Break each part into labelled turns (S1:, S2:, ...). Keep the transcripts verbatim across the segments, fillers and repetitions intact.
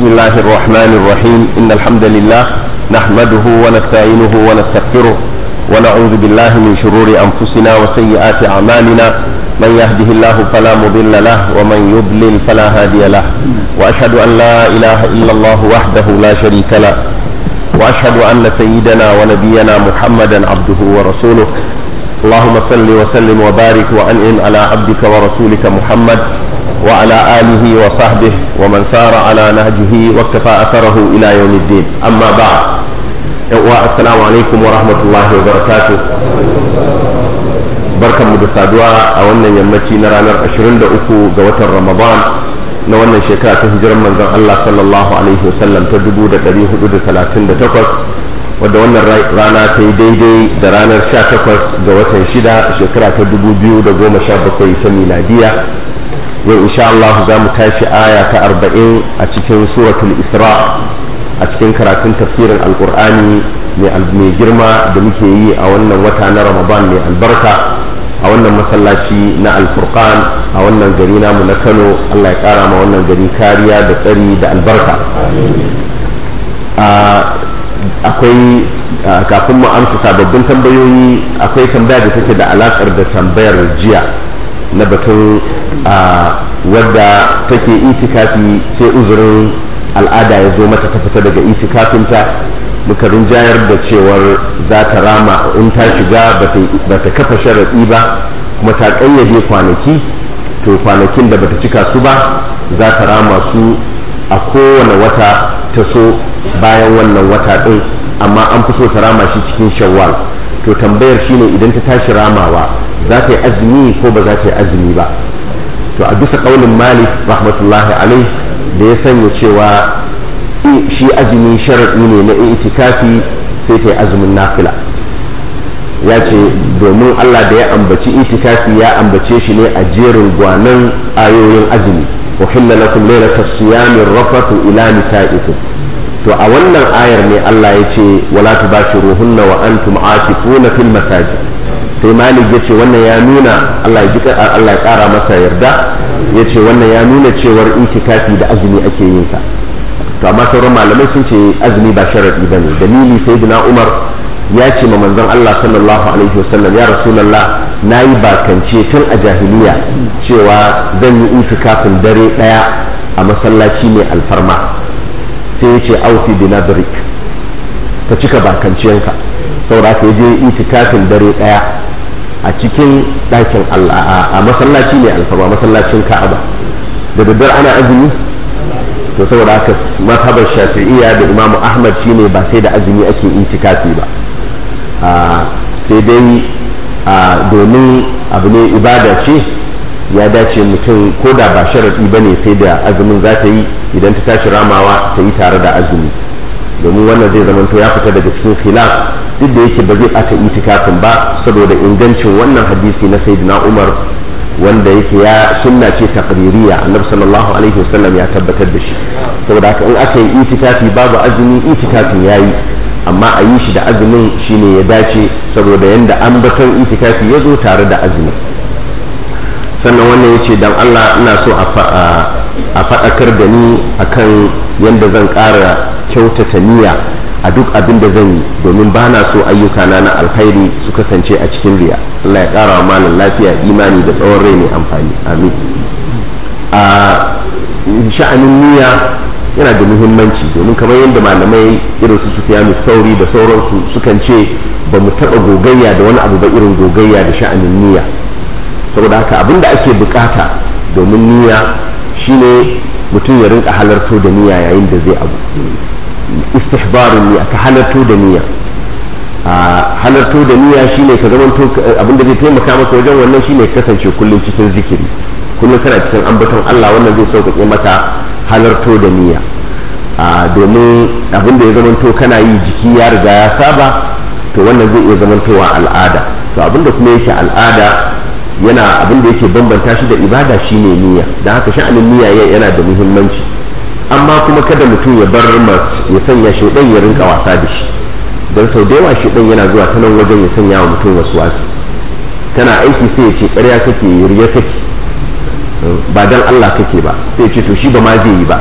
S1: بسم الله الرحمن الرحيم إن الحمد لله نحمده ونستعينه ونستغفره ونعوذ بالله من شرور أنفسنا وسيئات أعمالنا من يهده الله فلا مضل له ومن يضلل فلا هادي له وأشهد أن لا إله إلا الله وحده لا شريك له وأشهد أن سيدنا ونبينا محمدا عبده ورسوله اللهم صل وسلم وبارك وأنعم على عبدك ورسولك محمد وعلى آله وصحبه ومن سار على نهجه واكتفى أثره إلى يوم الدين أما بعد السلام عليكم ورحمة الله وبركاته بركة مدسادوا أولا يمتي نرانا عشرين دقو قوة رمضان نوانا شكاة هجر من الله صلى الله عليه وسلم تدبو دا تريه دا ثلاثين دا تقص wadda wannan rana ta yi daidai da ranar sha takwas ga watan shida shekara ta dubu biyu da goma sha bakwai ta miladiya yau insha Allah za mu tashi aya ta arba'in a cikin suratul isra a cikin karatun tafsirin alkur'ani mai girma da muke yi a wannan wata na ramadan mai albarka a wannan masallaci na alfurqan a wannan gari namu na Kano. Allah ya kara ma wannan gari kariya da tsari da albarka. Akwai kafin mu amsa sababbin tambayoyi akwai tambaya da take da alakar da tambayar jiya na batun wadda take itikafi sai uzurin al'ada ya zo mata ta fita daga itikafinta muka rinjayar da cewar za ta rama in ta shiga ba ta kafa sharaɗi ba kuma ta ƙayyade kwanaki to kwanakin da bata cika su ba za ta rama su a kowane wata ta so bayan wannan wata ɗin amma an fi so ta rama shi cikin shawwal. to tambayar shine idan ta tashi ramawa za ta yi azumi ko ba za ta yi azumi ba. to a bisa ƙaunin Malik rahmatullahi alaihi da ya sanya cewa shi azumi sharaɗi ne na itikafi sai ta yi azumin nafila. ya ce domin Allah da ya ambaci itikafi ya ambace shi ne a jerin gwanan ayoyin azumi uhilla lakum laylatas siyami rafatu ila nisaikum. to a wannan ayar ne Allah ya ce wala tubashiruhunna wa antum aakifuna fil masajid. sai Malik ya ce wannan ya nuna Allah ya jika Allah ya kara masa yarda ya ce wannan ya nuna cewar itikafi da azumi ake yin sa. to amma sauran malamai sun ce azumi ba sharadi bane. dalili sayyidina Umar ya ce ma manzon Allah sallallahu alaihi wasallam ya rasulullah nayi bakance tun a jahiliya cewa zan yi itikafin dare daya a masallaci mai alfarma. sai ya ce aufi bi nadrik ka cika bakanciyanka saboda ka je itikafin dare daya a cikin ɗakin Allah a masallaci ne alfarma masallacin Ka'aba. da daddare ana azumi to saboda haka mazhabar Shafi'iyya da Imam Ahmad shine ba sai da azumi ake itikafi ba sai dai domin abu ne ibada ce ya dace mutum ko da ba sharaɗi ba ne sai da azumin za ta yi idan ta tashi ramawa ta yi tare da azumi domin wannan zai zama to ya fita daga cikin khilaf duk da yake ba zai ɓata itikafin ba saboda ingancin wannan hadisi na sayyidina Umar wanda yake ya sunna ce taqririya annabi sallallahu alaihi wasallam ya tabbatar da shi. saboda haka in aka yi itikafi babu azumi itikafin yayi amma a yi shi da azumin shine ya dace saboda yanda ambaton itikafi ya zo tare da azumi. sannan wannan ya ce don Allah ina so a faɗakar da ni akan yadda zan ƙara kyautata niyya a duk abin da zan yi domin ba na so ayyukana na alkhairi su kasance a cikin riya. Allah ya ƙara wa malam lafiya imani da tsawon rai mai amfani amin. a sha'anin niyya yana da muhimmanci domin kamar yadda malamai irin su Sufyanu Sauri da sauransu sukan ce ba mu taɓa gogayya da wani abu ba irin gogayya da sha'anin niyya. saboda haka abin da ake bukata domin niyya shine mutum ya rinka halarto da niyya yayin da zai abu. istihbarun niyya ka halarto da niyya a halarto da niyya shine ka zama abin da zai taimaka maka wajen wannan shine kasance kullum cikin zikiri kullum kana cikin ambaton Allah wannan zai sauƙaƙe maka halarto da niyya a domin abin da ya zama to kana yi jiki ya riga ya saba to wannan zai iya zamantowa al'ada. to abin da kuma yake al'ada yana abin da yake bambanta shi da ibada shine niyya. dan haka sha'anin niyya yana da muhimmanci amma kuma kada mutum ya bar ya sanya shedan ya rinka wasa da shi dan sau da yawa shedan yana zuwa ta nan wajen ya sanya wa mutum wasu wasu kana aiki sai ya ce ƙarya kake riya kake ba dan Allah kake ba sai ya ce to shi ba ma zai yi ba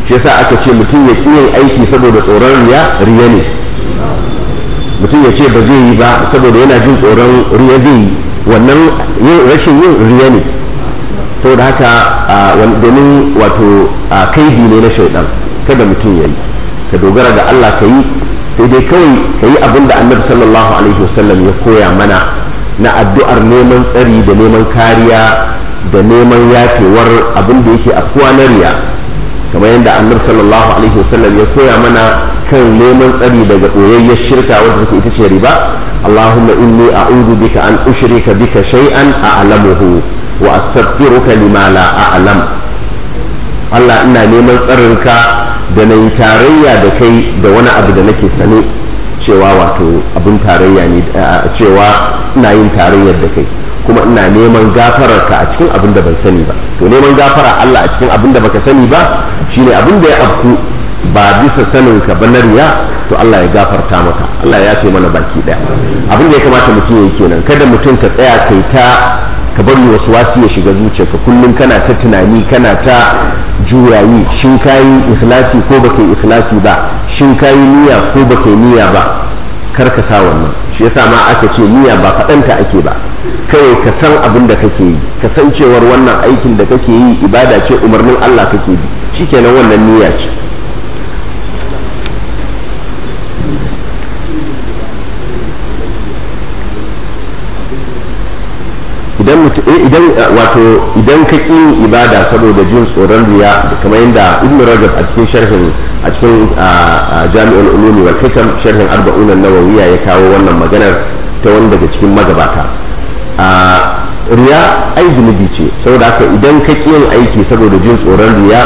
S1: shi yasa aka ce mutum ya ƙi yin aiki saboda tsoron riya riya ne. Mutum ya ce ba zai yi ba saboda yana jin tsoron riya zai yi, wannan rashin yin riya ne. saboda haka domin wato kaidi ne na shaidan, kada mutum ya yi, ka dogara ga Allah ka yi, sai dai kawai ka yi abin da annabi sallallahu alaihi wasallam ya koya mana na addu'ar neman tsari da neman kariya da neman yafewar abin da yake afkuwa na riya, kamar yadda annabi sallallahu alaihi wasallam ya koya mana kan neman tsari daga ɓoyayyar shirka wadda take ita ce riba. Allahumma inni a'udhu bika an ushrika bika shay'an a'lamuhu wa astaghfiruka lima la a'lam. Allah ina neman tsarinka da na yi tarayya da kai da wani abu da nake sane cewa wato abin tarayya ne, cewa ina yin tarayyar da kai, kuma ina neman gafararka a cikin abin da ban sani ba. To neman gafara Allah a cikin abin da baka sani ba shine abin da ya afku ba bisa sanin ka ba na riya, to Allah ya gafarta maka, Allah ya yafe mana baki daya. Abin da ya kamata mutum yayi kenan, kada mutum ka tsaya kai ta ka bari wasu wasu ya shiga zuciyarka kullum kana ta tunani kana ta juyayi, shin kayi ikhlasi ko baka yi ikhlasi ba, shin kayi niyya ko baka yi niyya ba, kar ka sa wannan. Shi yasa ma aka ce niyya ba faɗanta ake ba, kai ka san abin da kake yi, ka san cewar wannan aikin da kake yi ibada ce, umarnin Allah kake bi, shikenan wannan niyya ce. idan idan wato idan ka ƙi ibada saboda jin tsoron riya, kamar yadda Ibn Rajab a cikin sharhin a cikin Jami'ul Ulumi wal Hikam sharhin arba'un an-Nawawiyya ya kawo wannan maganar ta wani daga cikin magabata. Riya ai zunubi ce, saboda haka idan ka ƙi yin aiki saboda jin tsoron riya,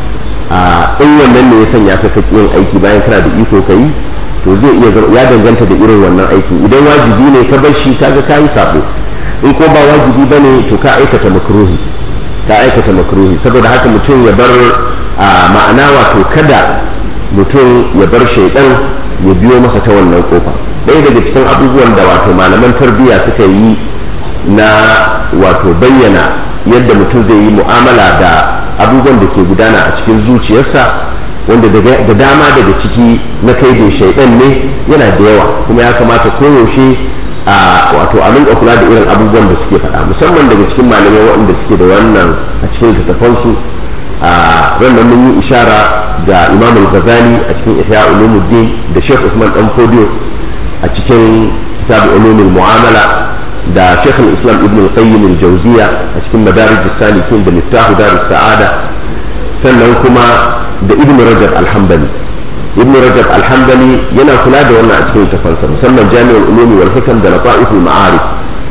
S1: in wannan ne ya sanya ka ƙi yin aiki bayan kana da iko ka yi, to zai iya ya danganta da irin wannan aiki. Idan wajibi ne ka bar shi kaga ka yi sabo, in ko ba wajibi bane to ka aikata makruhi ka aikata makruhi saboda haka mutum ya bar ma'ana wato kada mutum ya bar shaidan ya biyo masa ta wannan kofa. ɗaya daga cikin abubuwan da wato malaman tarbiyya suka yi na wato bayyana yadda mutum zai yi mu'amala da abubuwan da ke gudana a cikin zuciyarsa, wanda da dama daga ciki na kaidin shaidan ne, yana da yawa, kuma ya kamata koyaushe a wato a rinka kula da irin abubuwan da suke faɗa, musamman daga cikin malamai waɗanda suke da wannan a cikin littattafansu. A ranar mun yi ishara ga Imam al-Ghazali a cikin Ihya Ulumuddin da Sheikh Usman Dan Fodio a cikin Kitab Ulumul Mu'amala da Sheikh al-Islam Ibn al-Qayyim al-Jawziyya a cikin Madarij as-Salikin da Miftahu Darus Sa'ada, sannan kuma da Ibn Rajab al-Hanbali. Ibn Rajab al-Hanbali yana kula da wannan a cikin tafansa, musamman Jami'ul Ulumi wal Hikam da Lataiful Ma'arif.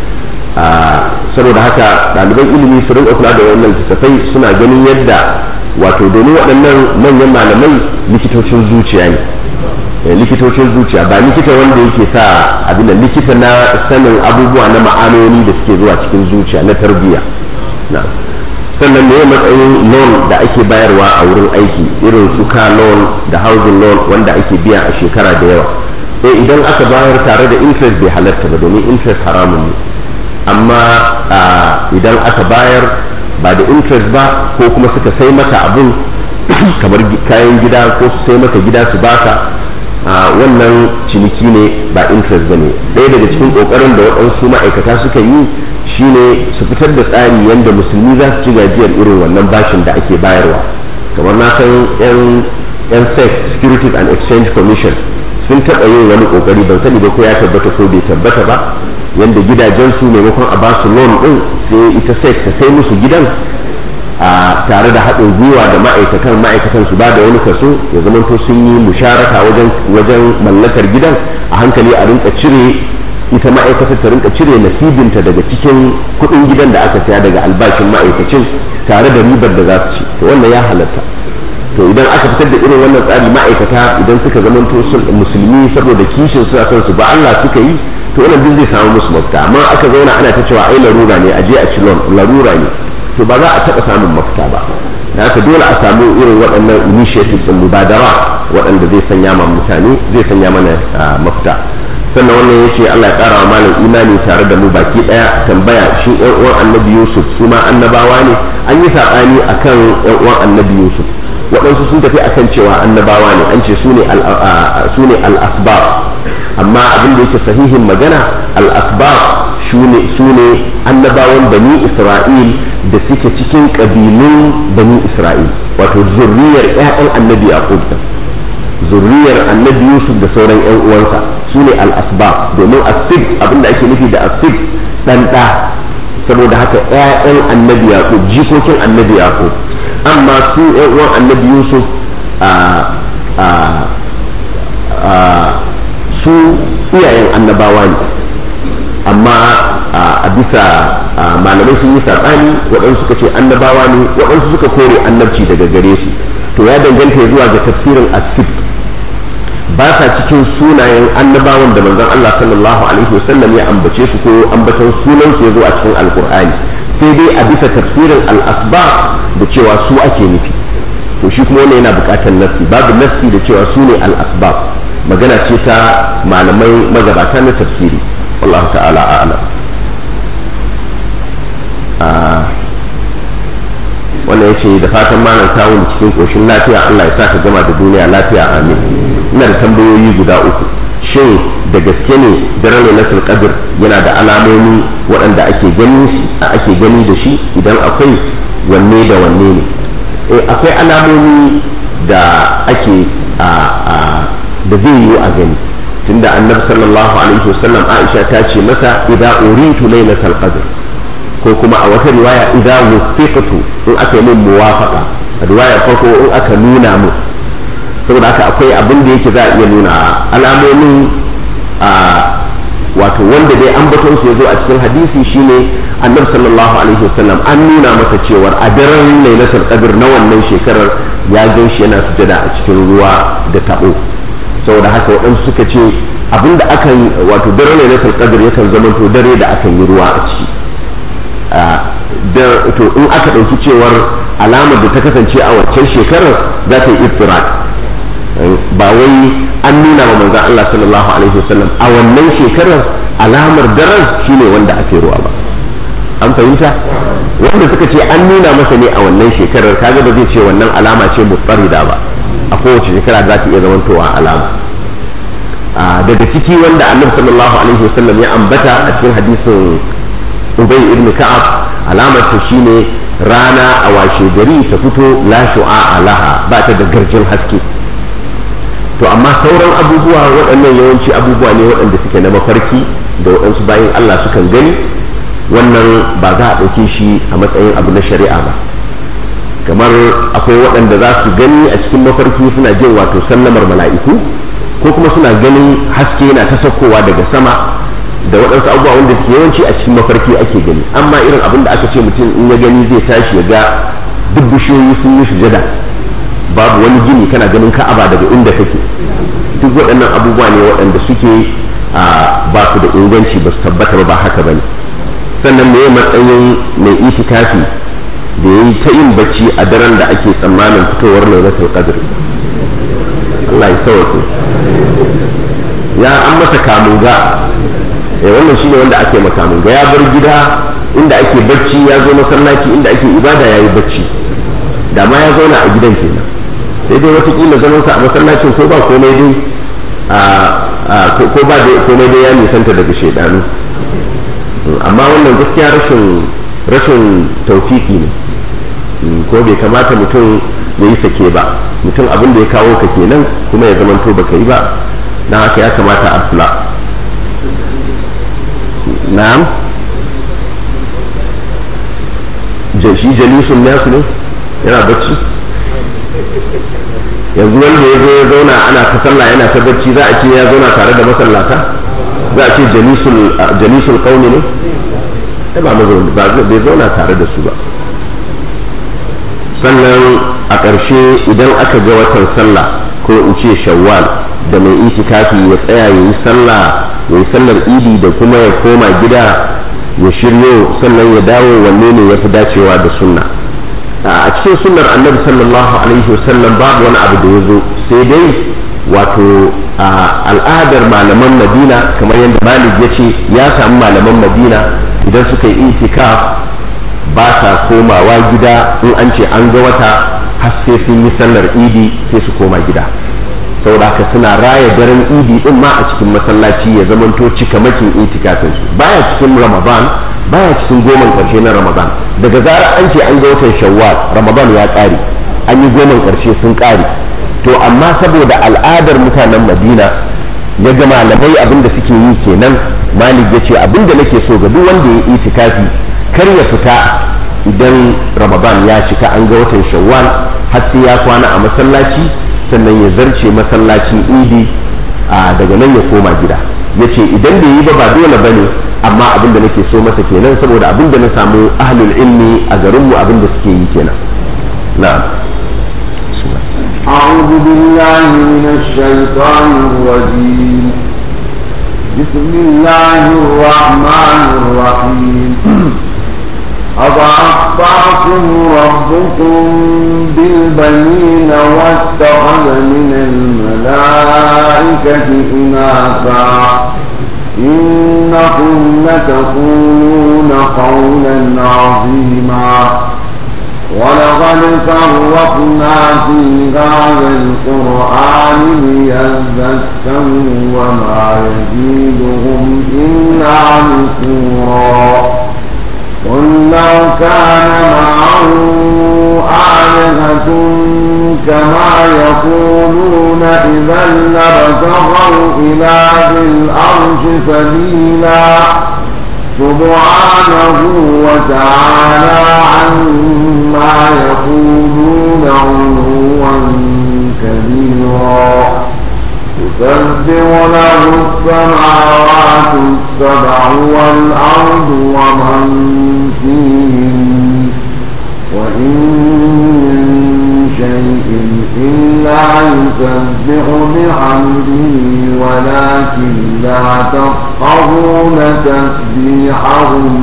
S1: Saboda haka ɗaliban ilimi su rinka kula da wannan littattafai, suna ganin yadda wato domin waɗannan manyan malamai likitocin zuciya ne, likitocin zuciya ba likita wanda yake sa abin da likita na sanin abubuwa na ma'anoni da suke zuwa cikin zuciya na tarbiyya. Sannan ne matsayin loan da ake bayarwa a wurin aiki, irin su car loan da housing loan wanda ake biya a shekara da yawa. Eh idan aka bayar tare da interest bai halatta ba, domin interest haramun ne, amma idan aka bayar ba da interest ba, ko kuma suka sai mata abun kamar kayan gida ko su sai maka gida su baka, wannan ciniki ne ba interest ba ne. ɗaya daga cikin ƙoƙarin da waɗansu ma'aikata suka yi shine su fitar da tsari yadda musulmi za su ci gajiyar irin wannan bashin da ake bayarwa. Kamar na san yan S E C Securities and Exchange Commission sun taɓa yin wani ƙoƙari, ban sani ba ko ya tabbata ko bai tabbata ba, yadda gidajensu maimakon a basu loan ɗin sai ita S E C ta sai musu gidan a tare da haɗin gwiwa da ma'aikatan ma'aikatan su ba da wani kaso, ya zamanto sun yi musharaka wajen wajen mallakar gidan, a hankali a rinka cire ita ma'aikatar ta rinka cire nasibinta daga cikin kuɗin gidan da aka saya daga albashin ma'aikacin tare da ribar da za su ci. To wannan ya halatta. To idan aka fitar da irin wannan tsari, ma'aikata idan suka zamanto musulmi saboda kishin suna son su ba Allah suka yi, to wannan duk zai samu musu mafita. Amma aka zauna ana ta cewa ai larura ne, aje a ci loan larura ne, to ba za a taɓa samun mafita ba. Da haka dole a samu irin waɗannan initiative ɗin mubadara waɗanda zai sanya ma mutane, zai sanya mana mafita. Sannan wannan ya ce Allah ya ƙara wa malam imani tare da mu baki ɗaya. Tambaya, shi ƴan uwan annabi Yusuf su ma annabawa ne? An yi saɓani akan ƴan uwan annabi Yusuf. waɗansu sun tafi akan cewa annabawa ne, an ce su ne al-asbab, amma abin da yake sahihin magana al-asbab su ne annabawan bani Isra'il da suke cikin ƙabilun bani Isra'il, wato zurriyar ƴaƴan annabi Yaqub, zurriyar annabi Yusuf da sauran ƴan uwansa su ne al-asbab, domin asib abin da ake nufi da asib ɗan ɗa, saboda haka ƴaƴan annabi Yaqub, jikokin annabi Yaqub. Amma su ƴan uwan annabi Yusuf a a su iyayen annabawa ne, amma a bisa malamai sun yi saɓani, waɗansu suka ce annabawa ne, waɗansu suka kore annabci daga gare su. To ya danganta zuwa ga tafsirin asib, ba sa cikin sunayen annabawan da manzon Allah sallallahu alaihi wasallam ya ambace su ko ambaton sunan su ya zo a cikin alkur'ani, sai dai a bisa tafsirin al-asbab da cewa su ake nufi. To shi kuma wannan yana buƙatar nassi, babu nassi da cewa su ne al-asbab, magana ce ta malamai magabata na tafsiri. Allah ta'ala a'lam. wannan ya ce da fatan malam tawun cikin koshin lafiya, Allah ya sa ka gama da duniya lafiya, amin. Ina da tambayoyi guda uku. Shin da gaske ne daren lailatul qadr yana da alamomi waɗanda ake gani ake gani da shi? Idan akwai, wanne da wanne ne? Eh, akwai alamomi da ake a a da zai yi a gani, tunda annabi sallallahu alaihi wasallam Aisha ta ce masa idza uritu lailatul qadr, ko kuma a wata riwaya idza wufiqtu, in aka yi min muwafaqa. A riwayar farko in aka nuna mu, saboda haka akwai abin da yake za a iya nuna alamomin a wato wanda dai an baton su yazo a cikin hadisi shine annabi sallallahu alaihi wasallam an nuna masa cewa a daren lailatul qadr na wannan shekarar ya gan shi yana sujada a cikin ruwa da tabo. Saboda haka waɗansu suka ce abinda akan wato daren lailatul qadr yakan zama to dare da akan yi ruwa a ciki. To in aka ɗauki cewar alamar da ta kasance a waccan shekarar za ta yi iftirat, ba wai an nuna wa manzon Allah sallallahu alaihi wasallam a wannan shekarar alamar daren shine wanda ake ruwa ba. An fahimta? Wanda suka ce an nuna masa ne a wannan shekarar, kaga ba zai ce wannan alama ce mutsarida ba, a kowace shekara za ta iya zamantowa alama. Daga ciki wanda annabi sallallahu alaihi wasallam ya ambata a cikin hadisin Ubay ibn Ka'ab, alamar ta shine rana a washe gari ta fito la shu'a laha, ba ta da garjin haske. To amma sauran abubuwa waɗannan yawanci abubuwa ne waɗanda suke na mafarki da waɗansu bayan Allah sukan gani, wannan ba za a ɗauke shi a matsayin abu na shari'a ba. Kamar akwai waɗanda za su gani a cikin mafarki suna jin wato sallamar mala'iku, ko kuma suna ganin haske yana ta saukowa daga sama, da waɗansu abubuwa wanda suke yawanci a cikin mafarki ake gani. Amma irin abin da aka ce mutum in ya gani zai tashi ya ga duk bishiyoyi sun yi sujada, babu wani gini kana ganin ka'aba daga inda kake, duk waɗannan abubuwa ne waɗanda suke ba su da inganci, ba su tabbata ba, ba haka bane. Sannan me matsayin mai itikafi da yayi ta yin bacci a daren da ake tsammanin fitowar lailatul qadr? Allah ya sauke. Ya an masa kamunga, eh wannan shine wanda ake makamunga, ya bar gida inda ake bacci ya zo masallaci inda ake ibada yayi bacci, da ma ya zauna a gidan kenan. Sai dai watakila zamansa a masallacin ko ba komai dai ko ba dai komai dai ya nisanta daga shaidanu. Amma wannan gaskiya rashin rashin tawfiki ne, ko bai kamata mutum ya yi sake ba. Mutum abin da ya kawo ka kenan kuma ya zamanto baka yi ba, dan haka ya kamata a kula. Na'am, shi jalisun nasu ne yana bacci. Yanzu wanda ya zo ya zauna ana ta sallah yana ta bacci, za a ce ya zauna tare da masallata? Za a ce jalisul qaumi ne? Ba bai zauna tare da su ba. Sannan a ƙarshe idan aka ga watan sallah ko in ce shawwal, da mai itikafi ya tsaya ya yi sallah ya yi sallar idi da kuma ya koma gida ya shiryo sannan ya dawo, wanne ne ya fi dacewa da sunna? A cikin sunnar annabi sallallahu alaihi wasallam babu wani abu da ya zo, sai dai wato al'adar malaman Madina, kamar yadda Malik ya ce ya samu malaman Madina idan suka yi itikaf ba sa komawa gida in an ce an ga wata har sai sun yi sallar idi sai su koma gida. saboda haka suna raya daren idi din ma a cikin masallaci ya zamanto cikamakin itikafin su, baya cikin ramadan baya cikin goman karshe na ramadan. daga zarar an ce an ga watan shawwal ramadan ya kare, an yi goman karshe sun kare. to amma saboda al'adar mutanen madina ya ga malamai abinda suke yi kenan, malik ya ce abinda nake so ga duk wanda ya itikafi kar ya fita idan ramadan ya cika an ga watan shawwal har sai ya kwana a masallaci sannan ya zarce masallacin idi a daga nan ya koma gida. ya ce idan bai yi ba ba dole ba ne, amma abinda nake so masa kenan saboda abinda na samu ahlul ilmi a garinmu abinda suke yi kenan. na'am.
S2: أعوذ بالله من الشيطان الرجيم. بسم الله الرحمن الرحيم. أضعفاكم ربكم بالبنين واتخذ من الملائكة إناثا إنكم لتقولون قولا عظيما ولقد فرقنا في هذا القرآن ليذكروا وما يزيدهم إلا نفورا قل لو كان معه آلهة كما يقولون إذا لابتغوا إلى ذي العرش سبيلا سبحانه وتعالى عما يقولون علوا كبيرا تسبح له السماوات السبع والأرض ومن فيهن وإن من شيء إلا يسبح بحمده ولكن لا تفقهون تسبيحهم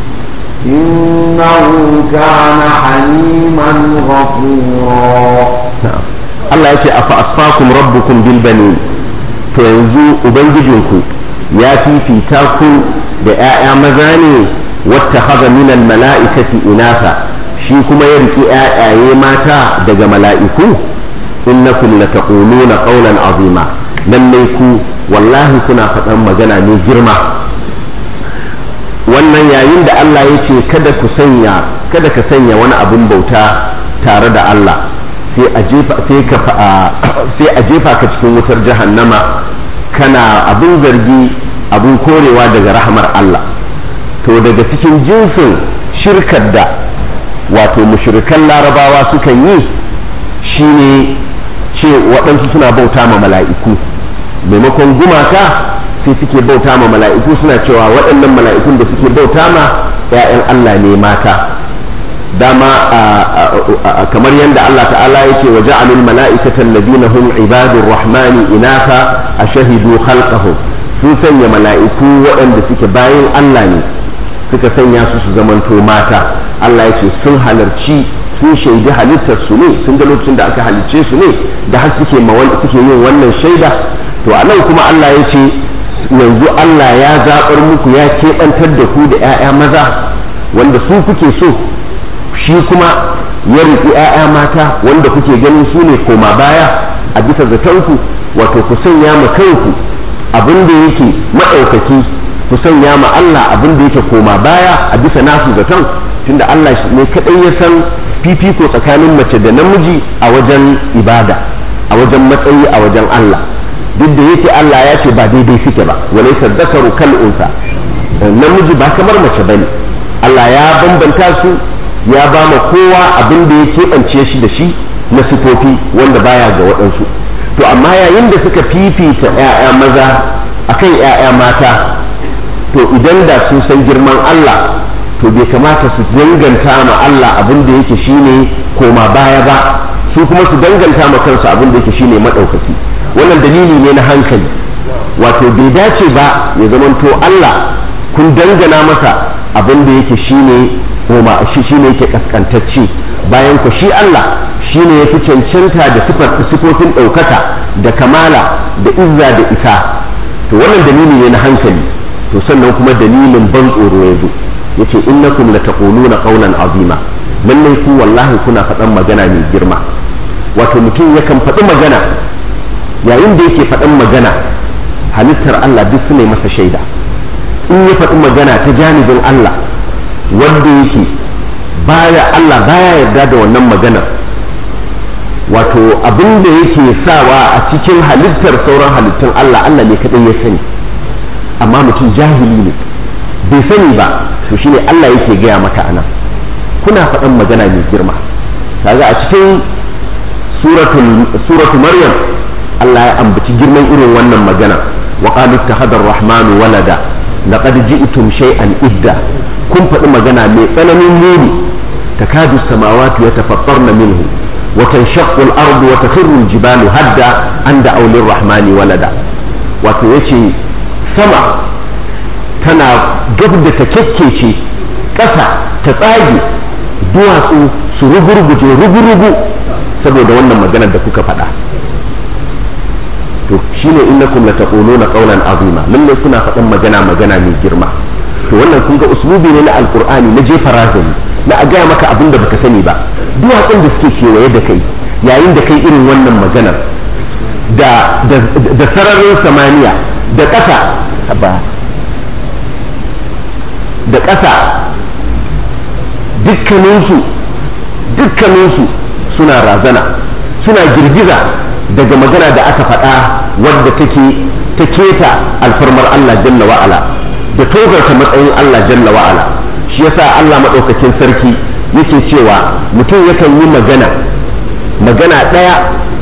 S2: إنه كان حليما غفورا.
S1: Allah ya ce afa asfakum rabbukum bil banin, to yanzu ubangijinku ya fifita ku da ƴaƴa maza ne, wattakhadha min al mala'ikati inatha, shi kuma ya riki ƴaƴaye mata daga mala'iku. innakum lataquluna qawlan azima, lallai ku wallahi kuna faɗan magana ne girma. wannan yayin da Allah ya ce kada ku sanya kada ka sanya wani abin bauta tare da Allah, sai a jefa sai ka sai a jefa ka cikin wutar jahannama kana abin zargi abin korewa daga rahmar Allah. to daga cikin jinsin shirkar da wato mushrikan larabawa sukan yi shine ce waɗansu suna bauta ma mala'iku maimakon gumaka, sai suke bauta ma mala'iku suna cewa waɗannan mala'ikun da suke bauta ma ‘ya'yan Allah ne mata. dama kamar yadda Allah ta'ala yake wa ja'alul mala'ikatan ladina hum ibadur rahmani inatha ashhadu khalqahum, sun sanya mala'iku waɗanda suke bayan Allah ne suka sanya su su zamanto mata. Allah yake sun halarci sun shaidi halittar su ne, sun ga lokacin da aka halicce su ne da har suke suke yin wannan shaida. to anan kuma Allah ya ce yanzu Allah ya zaɓar muku ya keɓantar da ku da ‘ya'ya maza wanda su kuke so, shi kuma ya riƙi ‘ya'ya mata wanda kuke ganin su ne koma baya a bisa zatonku. wato ku sanya ma kanku abin da yake maɗaukaki, ku sanya ma Allah abin da yake koma baya a bisa nasu zaton, tunda Allah ne kaɗai ya san fifiko tsakanin mace da namiji a wajen ibada, a wajen matsayi a wajen Allah. duk da yake Allah ya ce ba daidai suke ba, walaysa dhakaru kal unsa, namiji ba kamar mace bane. Allah ya bambanta su, ya ba ma kowa abin da ya keɓance shi da shi na sifofi wanda baya ga waɗansu. to amma yayin da suka fifita ‘ya'ya maza akan ‘ya'ya mata, to idan da sun san girman Allah, to bai kamata su danganta ma Allah abin da yake shine koma baya ba, su kuma su danganta ma kansu abin da yake shine maɗaukaki. wannan dalili ne na hankali, wato bai dace ba ya zamanto Allah kun dangana masa abin da yake shine koma shi shine yake kaskantacce, bayan ku shi Allah shine yafi cancanta da sifar sifofin ɗaukaka da kamala da izza da isa. to wannan dalili ne na hankali. to sannan kuma dalilin ban tsoro ya zo, yace innakum lataquluna qawlan azima, lallai ku wallahi kuna faɗan magana mai girma. wato mutum yakan faɗi magana yayin da yake faɗin magana halittar Allah duk su ne masa shaida in ya faɗi magana ta janibin Allah wanda yake baya Allah baya yarda da wannan maganar wato abin da yake sawa a cikin halittar sauran halittun Allah Allah ne kaɗai ya sani amma mutum jahili ne bai sani ba to shine Allah yake gaya maka anan kuna faɗin magana mai girma kaga a cikin suratul suratu maryam Allah ya ambaci girman irin wannan magana wa qalu ittakhadha ar-rahmanu walada laqad ji'tum shay'an idda kun faɗi magana mai tsananin muni takadu as-samawati yatafattarna minhu wa tanshaqqu al-ardu wa takhirru al-jibalu hadda an da'aw lir-rahmani walada wato yace sama tana gab da ta kekkece ƙasa ta tsage duwatsu su rugurguje rugurugu saboda wannan maganar da kuka faɗa to shine innakum lataquluna qawlan azima lalle kuna faɗan magana magana mai girma to wannan kun ga uslubi ne na alqur'ani na jefa razani na a gaya maka abin da baka sani ba duwatsun da suke kewaye da kai yayin da kai irin wannan maganar da da sararin samaniya da ƙasa ba da ƙasa dukkaninsu dukkaninsu suna razana suna girgiza daga magana da aka faɗa wadda take ta keta alfarmar Allah jalla wa'ala da tozarta matsayin Allah jalla wa'ala shi yasa Allah maɗaukakin sarki yake cewa mutum yakan yi magana magana ɗaya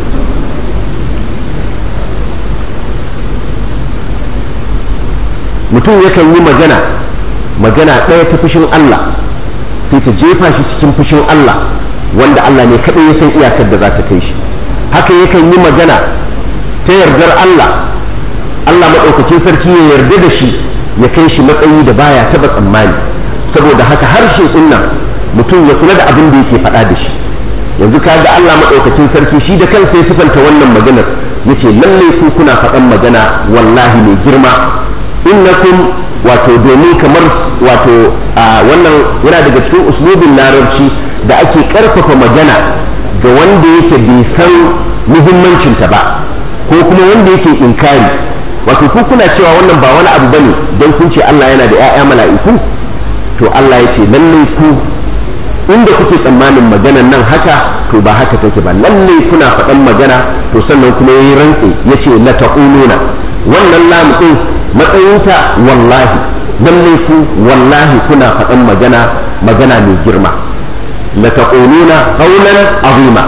S1: mutum yakan yi magana magana ɗaya ta fushin Allah sai ta jefa shi cikin fushin Allah wanda Allah ne kaɗai ya san iyakar da za ta kai shi haka yakan yi magana ta yardar Allah Allah maɗaukakin sarki ya yarda da shi ya kai shi matsayi da baya taɓa tsammani saboda haka harshe ɗin nan mutum ya kula da abin da yake faɗa da shi yanzu kaga Allah maɗaukakin sarki shi da kansa ya sifanta wannan maganar yace lalle ku kuna faɗan magana wallahi mai girma innakum wato domin kamar wato wannan yana daga cikin uslubin larabci da ake karfafa magana ga wanda yake bai san muhimmancinta ba ko kuma wanda yake inkari wato ku kuna cewa wannan ba wani abu bane don kun ce Allah yana da ƴaƴa mala'iku to Allah ya ce lalle ku inda kuke tsammanin maganan nan haka to ba haka take ba lalle kuna faɗan magana to sannan kuma yayi rantsi yace la taquluna wannan lamu din matsayinta wallahi lalle ku wallahi kuna faɗan magana magana mai girma la taquluna qawlan azima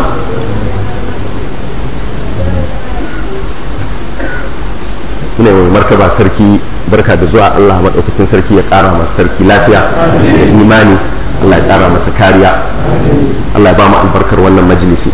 S1: ina mai martaba sarki barka da zuwa Allah madaukakin sarki ya ƙara masa sarki lafiya da imani Allah ya ƙara masa kariya Allah ya ba mu albarkar wannan majalisi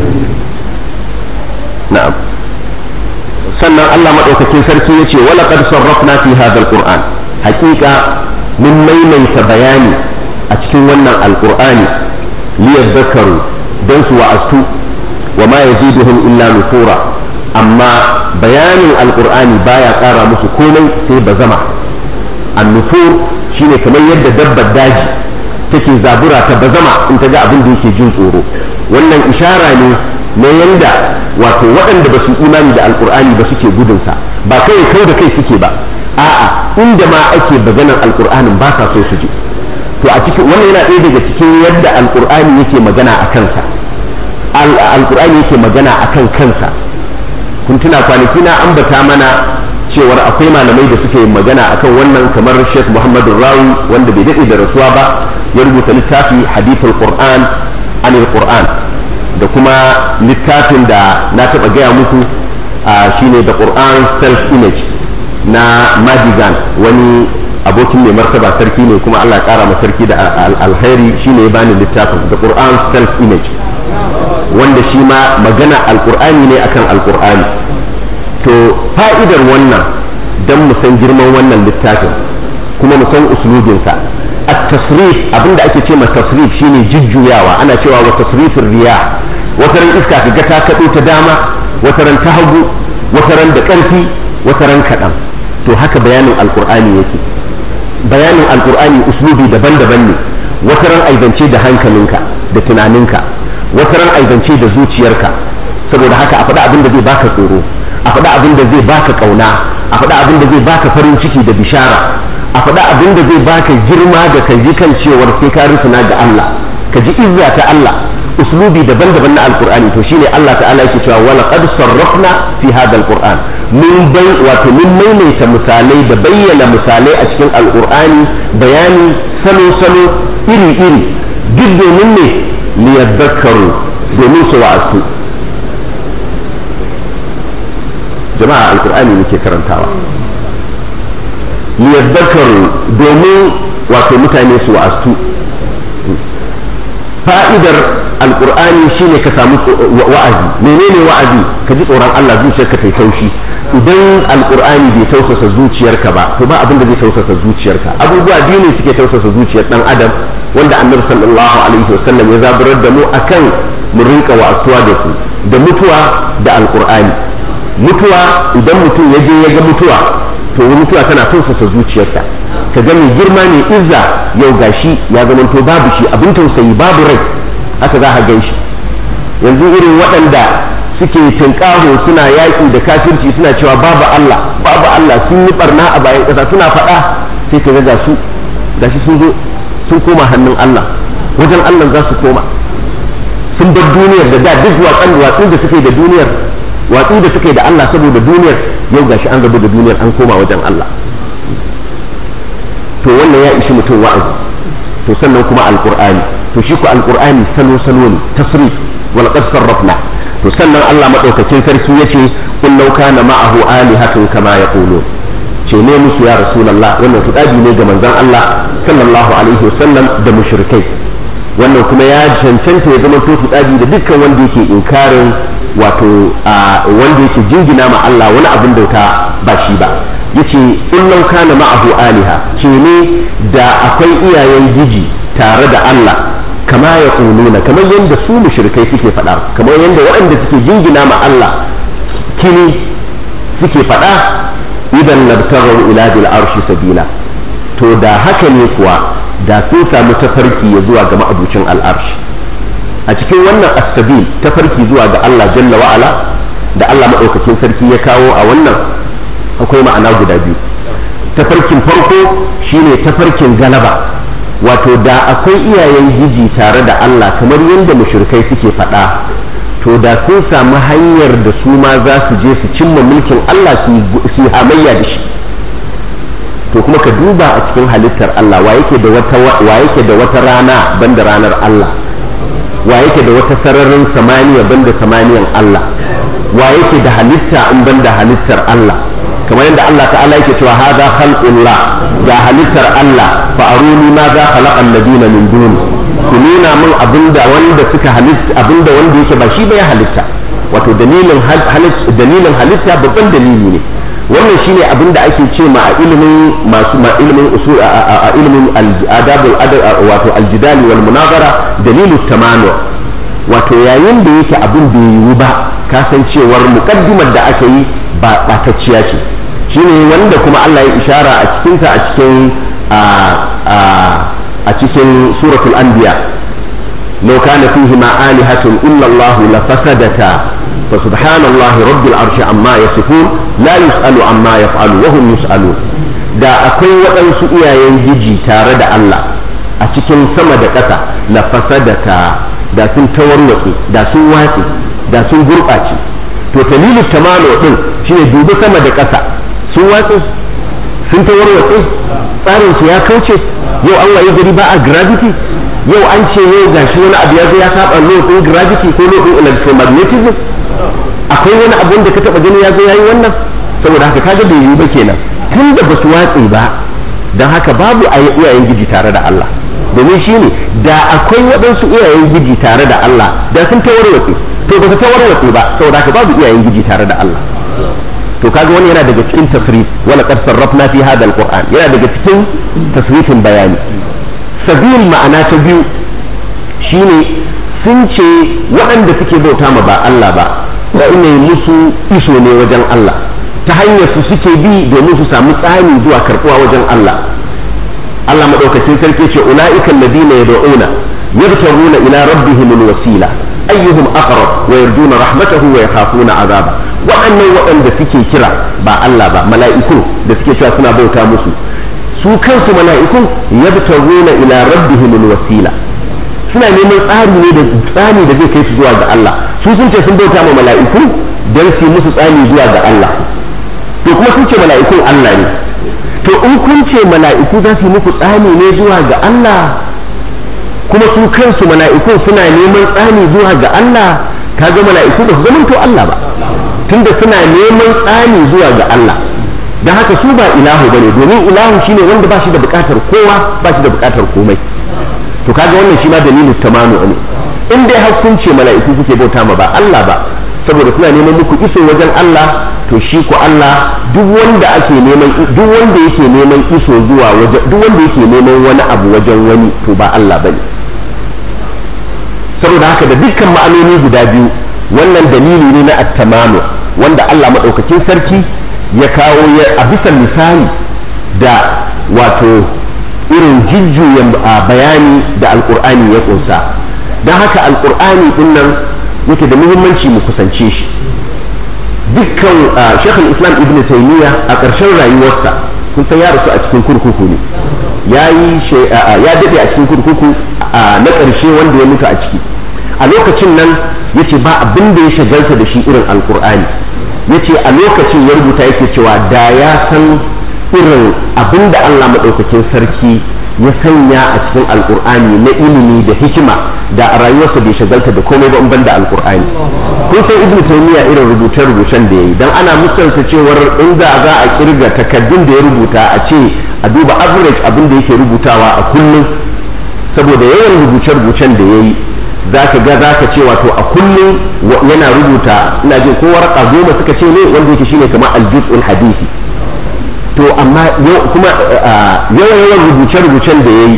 S1: na'am sannan Allah madaukakin sarki yace wala qad sarrafna fi hadha alquran haqiqa mun maimaita bayani a cikin wannan alqur'ani liyadhakkaru dan su wa'astu wa ma yaziduhum illa nufura amma bayanin alqur'ani baya ƙara musu komai sai bazama an-nufur shine kamar yadda dabbar daji take zabura ta bazama in ta ga abin da yake jin tsoro wannan ishara ne na yanda wato waɗanda ba su imani da alkur'ani ba suke gudunsa ba kai kai da kai suke ba a'a inda ma ake maganar alkur'anin ba sa so su je to a cikin wannan yana ɗaya daga cikin yadda alkur'ani yake magana a kansa alkur'ani yake magana a kan kansa kun tuna kwanaki na ambata mana cewar akwai malamai da suke magana akan wannan kamar Sheikh Muhammadu Rawi wanda bai daɗe da rasuwa ba ya rubuta littafi hadithul Qur'an anil Qur'an da kuma littafin da na taɓa gaya muku shine da Qur'an self image na Madigan wani abokin mai martaba sarki ne kuma Allah ya ƙara ma sarki da alkhairi shine ya bani littafin da Qur'an self image wanda shi ma magana alqur'ani ne akan alqur'ani to fa'idar wannan dan mu san girman wannan littafin kuma mu san uslubinsa at-tasrif abinda ake ce ma tasrif shine jujjuyawa ana cewa wa tasrifir riyah wataran iska kaga ta kado ta dama wataran ta hagu wataran da karfi wataran kadan to haka bayanin alqur'ani yake bayanin alqur'ani uslubi daban-daban ne wataran aizance da hankalinka da tunaninka wata ran aizance da zuciyarka saboda haka a faɗa abin da zai baka tsoro a faɗa abin da zai baka ƙauna a faɗa abin da zai baka farin ciki da bishara a faɗa abin da zai baka girma da ka ji kan cewar sai ka rusuna ga Allah ka ji izza ta Allah uslubi daban-daban na alqur'ani to shine Allah ta'ala yake cewa wala qad sarrafna fi hada alqur'an mun bai wato mun maimaita misalai da bayyana misalai a cikin alqur'ani bayani salo-salo iri-iri duk domin ne liyadhakkaru domin su wa'azu jama'a alqur'ani muke karantawa liyadhakkaru domin wato mutane su wa'azu fa'idar alqur'ani shine ka samu wa'azi menene wa'azi ka ji tsoron Allah zuciyarka ta taushi idan alqur'ani bai tausasa zuciyarka ba to ba abin da zai tausasa zuciyarka abubuwa biyu ne suke tausasa zuciyar dan adam wanda annabi sallallahu alaihi wasallam ya zaburar da mu akan mu rinka wa'azuwa da su da mutuwa da alqur'ani mutuwa idan mutum ya je ya ga mutuwa to mutuwa tana tausasa zuciyarsa ka ga mai girma ne izza yau gashi ya zama to babu shi abin tausayi babu rai haka za ka gan shi yanzu irin waɗanda suke tunƙaho suna yaƙi da kafirci suna cewa babu Allah babu Allah sun yi barna a bayan ƙasa suna faɗa sai ka ga su gashi sun zo sun koma hannun Allah wajen Allah za su koma sun bar duniyar da da duk watsan watsin da suke da duniyar watsi da suke da Allah saboda duniyar yau gashi an rabu da duniyar an koma wajen Allah to wannan ya ishi mutum wa'azi to sannan kuma alqur'ani to shi ko alqur'ani salo salo ne tasrif wal qad sarrafna to sannan Allah madaukakin sarki yace kun law kana ma'ahu alihatun kama yaqulun ce ne musu ya rasulullah wannan fitadi ne ga manzon Allah sallallahu alaihi wasallam da mushrikai wannan kuma ya cancanta ya zama to fitadi da dukkan wanda yake inkarin wato wanda yake jingina ma Allah wani abin bauta ba shi ba yace in law kana ma'ahu aliha ce ne da akwai iyayen giji tare da Allah kama ya kununa kamar yadda su mushrikai suke faɗa kamar yadda waɗanda suke jingina ma Allah kini suke faɗa idan labtaru ila bil arshi sabila to da haka ne kuwa da sun samu tafarki ya zuwa ga ma'abucin al'arshi a cikin wannan as-sabil tafarki zuwa ga Allah jalla wa ala da Allah madaukakin sarki ya kawo a wannan akwai ma'ana guda biyu tafarkin farko shine tafarkin galaba wato da akwai iyayen giji tare da Allah kamar yadda mushrikai suke faɗa to da sun samu hanyar da su ma za su je su cimma mulkin Allah su hamayya da shi to kuma ka duba a cikin halittar Allah wa yake da wata wa yake da wata rana banda ranar Allah wa yake da wata sararin samaniya banda samaniyan Allah wa yake da halitta in banda halittar Allah kamar yadda Allah ta'ala yake cewa hada khalqullah ga halittar Allah fa aruni ma za khalaqa alladina min duni ku nuna min abinda wanda suka halitta abinda wanda yake ba shi ba ya halitta wato dalilin halitta dalilin halitta babban dalili ne wannan shine abinda ake ce ma a ilimin masu ma ilimin usul a ilimin adab wato aljidal wal munazara dalilu tamanu wato yayin da yake abin da yiwu ba kasancewar muqaddimar da aka yi ba batacciya ce shine wanda kuma Allah ya ishara a cikin ta a cikin a cikin suratul anbiya law kana fihi ma alihatun illa Allah la fasadata fa subhanallahi rabbil arshi amma yasifun la yusalu amma yaf'alu wa hum yusalun da akwai waɗansu iyayen giji tare da Allah a cikin sama da ƙasa la fasadata da sun tawarwatsi da sun watsi da sun gurɓace to dalilu tamalo din shine dubi sama da ƙasa sun watsi sun tawarwatsi tsarin su ya kauce yau an waye gari ba a gravity yau an ce yau gashi wani abu ya zo ya saba lokacin gravity ko lokacin electromagnetism akwai wani abu da ka taba gani ya zo yayi wannan saboda haka kaga bai yi ba kenan tun da basu watsi ba dan haka babu iyayen giji tare da Allah domin shine da akwai waɗansu iyayen giji tare da Allah da sun tawarwatsi to ba su tawarwatsi ba saboda haka babu iyayen giji tare da Allah to kaga wani yana daga cikin tasrif wala qad sarrafna fi hada alquran yana daga cikin tasrifin bayani sabil ma'ana ta biyu shine sun ce waɗanda suke bauta ma ba Allah ba wa ina musu iso ne wajen Allah ta hanyar su suke bi domin su samu tsani zuwa karɓuwa wajen Allah Allah madaukakin sarki ce ulaiikal ladina yad'una yabtaguna ila rabbihim alwasila ayyuhum aqrab wa yarjuna rahmatahu wa yakhafuna azaba waɗannan waɗanda suke kira ba Allah ba mala'iku da suke cewa suna bauta musu su kansu mala'ikun yabtaguna ila rabbihim alwasila suna neman tsari ne da tsani da zai kai su zuwa ga Allah su sun ce sun bauta ma mala'iku dan su musu tsani zuwa ga Allah to kuma sun ce mala'ikun Allah ne to in kun ce mala'iku za su muku tsani ne zuwa ga Allah kuma su kansu mala'ikun suna neman tsani zuwa ga Allah kaga mala'iku ba su zama to Allah ba tunda suna neman tsani zuwa ga Allah dan haka su ba ilahu bane domin ilahu shine wanda ba shi da bukatar kowa ba shi da bukatar komai to kaga wannan shi ma dalilin tamanu ne in dai har kun ce mala'iku kuke bauta ma ba Allah ba saboda suna neman muku iso wajen Allah to shi ko Allah duk wanda ake neman duk wanda yake neman iso zuwa wajen duk wanda yake neman wani abu wajen wani to ba Allah bane saboda haka da dukkan ma'anoni guda biyu wannan dalili ne na at-tamamu wanda Allah madaukakin sarki ya kawo ya a bisa misali da wato irin jujjuyan bayani da alkur'ani ya kunsa don haka alkur'ani din nan yake da muhimmanci mu kusance shi dukkan shekul islam ibn taymiya a ƙarshen rayuwarsa kun san ya rasu a cikin kurkuku ne ya daɗe a cikin kurkuku na ƙarshe wanda ya mutu a ciki a lokacin nan yace ba abin da ya shagalta da shi irin alkur'ani yace a lokacin ya rubuta yake cewa da ya san irin abin da Allah maɗaukakin sarki ya sanya a cikin alkur'ani na ilimi da hikima da a rayuwarsa bai shagalta da komai ba in banda alkur'ani kun san ibnu taymiya irin rubuce rubucen da yayi dan ana musalta cewar in za za a kirga takaddun da ya rubuta a ce a duba average abin da yake rubutawa a kullum saboda yawan rubuce rubucen da yayi zaka ga zaka ce wato a kullum yana rubuta ina jin ko waraka goma suka ce ne wanda yake shine kamar al-juz'ul hadisi to amma kuma yawan yawan rubuce-rubucen da ya yi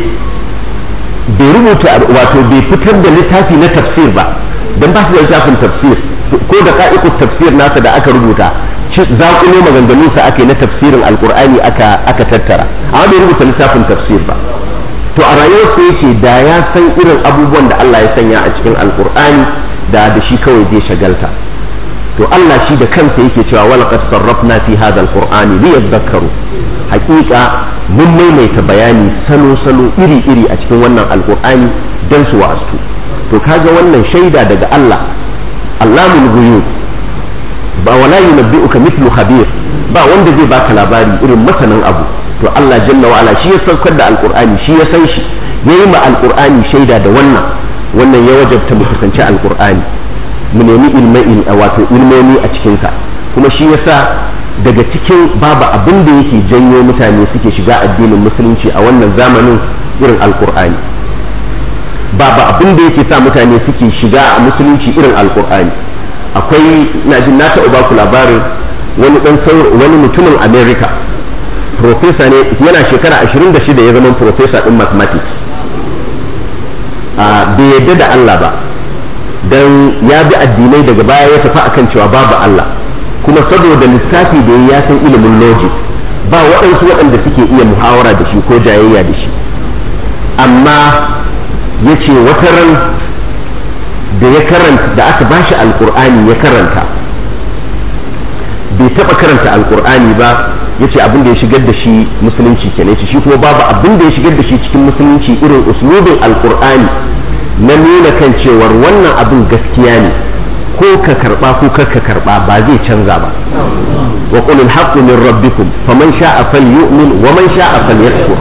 S1: bai rubuta wato bai fitar da littafi na tafsir ba don ba su da littafin tafsir ko da ka'ikun tafsir nasa da aka rubuta zaƙulo maganganunsa aka yi na tafsirin alkur'ani aka tattara amma bai rubuta littafin tafsir ba to a rayuwarsa yake da ya san irin abubuwan da Allah ya sanya a cikin alkur'ani da da shi kawai zai shagalta to Allah shi da kansa yake cewa walaqad sarrafna fi hadha alqur'ani liyadhakkaru haqiqa mun maimaita bayani salo salo iri iri a cikin wannan alqur'ani dan su wa'astu to kaga wannan shaida daga Allah Allahul ghuyub ba wala yunabbi'uka mithlu khabir ba wanda zai baka labari irin masanin abu to Allah jalla wa ala shi ya saukar da alqur'ani shi ya san shi yayi ma alqur'ani shaida da wannan wannan ya wajabta mu kasance alqur'ani mu nemi ilmi wato ilmomi a cikinsa kuma shi yasa daga cikin babu abin da yake janyo mutane suke shiga addinin musulunci a wannan zamanin irin alkur'ani babu abin da yake sa mutane suke shiga a musulunci irin alkur'ani akwai ina jin na taɓa baku labarin wani dan wani mutumin America professor ne yana shekara ashirin da shida ya zama professor din mathematics a bai yadda da Allah ba dan ya bi addinai daga baya ya tafi akan cewa babu Allah kuma saboda lissafi da ya san ilimin logic ba waɗansu waɗanda suke iya muhawara da shi ko jayayya da shi amma ya ce wata ran da ya karanta da aka bashi alkur'ani ya karanta bai taɓa karanta alkur'ani ba ya ce abin da ya shigar da shi musulunci kenan shi kuma babu abin da ya shigar da shi cikin musulunci irin uslubin alkur'ani na nuna kan cewar wannan abin gaskiya ne ko ka karba ko kar ka karba ba zai canza ba wa qul al-haqqu min rabbikum faman sha'a falyu'min wa man sha'a falyakfur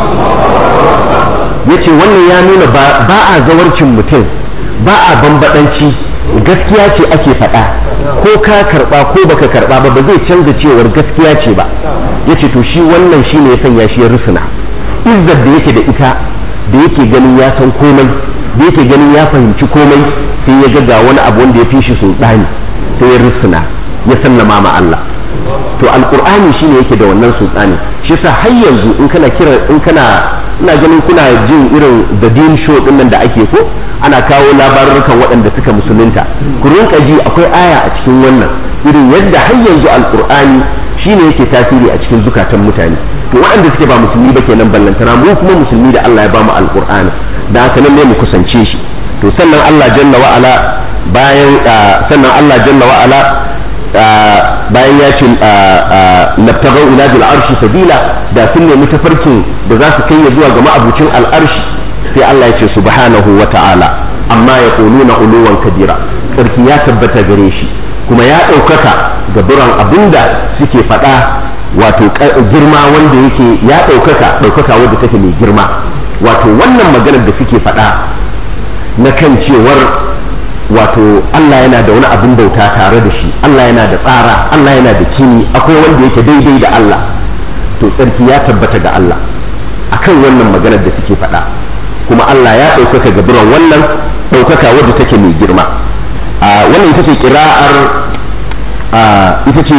S1: yace wannan ya nuna ba a zawarcin mutum ba a bambadanci gaskiya ce ake faɗa ko ka karba ko baka karba ba ba zai canza cewar gaskiya ce ba yace to shi wannan shine ya sanya shi ya rusuna izzar da yake da ita da yake ganin ya san komai da yake ganin ya fahimci komai sai ya ga wani abu wanda ya fi shi sultani sai ya rusuna ya sallama ma Allah to alqur'ani shine yake da wannan sultani shi yasa har yanzu in kana kira in kana ina ganin kuna jin irin the Dean show din nan da ake ko ana kawo labarukan waɗanda suka musulunta ku rinka ji akwai aya a cikin wannan irin yadda har yanzu alqur'ani shine yake tasiri a cikin zukatan mutane to waɗanda suke ba musulmi ba kenan ballantana mu kuma musulmi da Allah ya ba mu alqur'ani da haka nan ne mu kusance shi to sannan Allah jalla wa ala bayan sannan Allah jalla wa ala bayan ya ce labtagau ila bil arshi sabila da sun nemi tafarkin da za su kai ya zuwa ga ma'abucin al'arshi sai Allah ya ce subhanahu wa ta'ala amma yaquluna uluwan kabira sarki ya tabbata gare shi kuma ya ɗaukaka ga biran abinda suke faɗa wato girma wanda yake ya ɗaukaka ɗaukaka wadda take mai girma wato wannan maganar da suke faɗa na kan cewar wato Allah yana da wani abin bauta tare da shi Allah yana da tsara Allah yana da kini akwai wanda yake daidai da Allah to tsarki ya tabbata ga Allah akan wannan maganar da suke faɗa kuma Allah ya ɗaukaka ga biran wannan ɗaukaka wadda take mai girma wannan ita ce kira'ar ita ce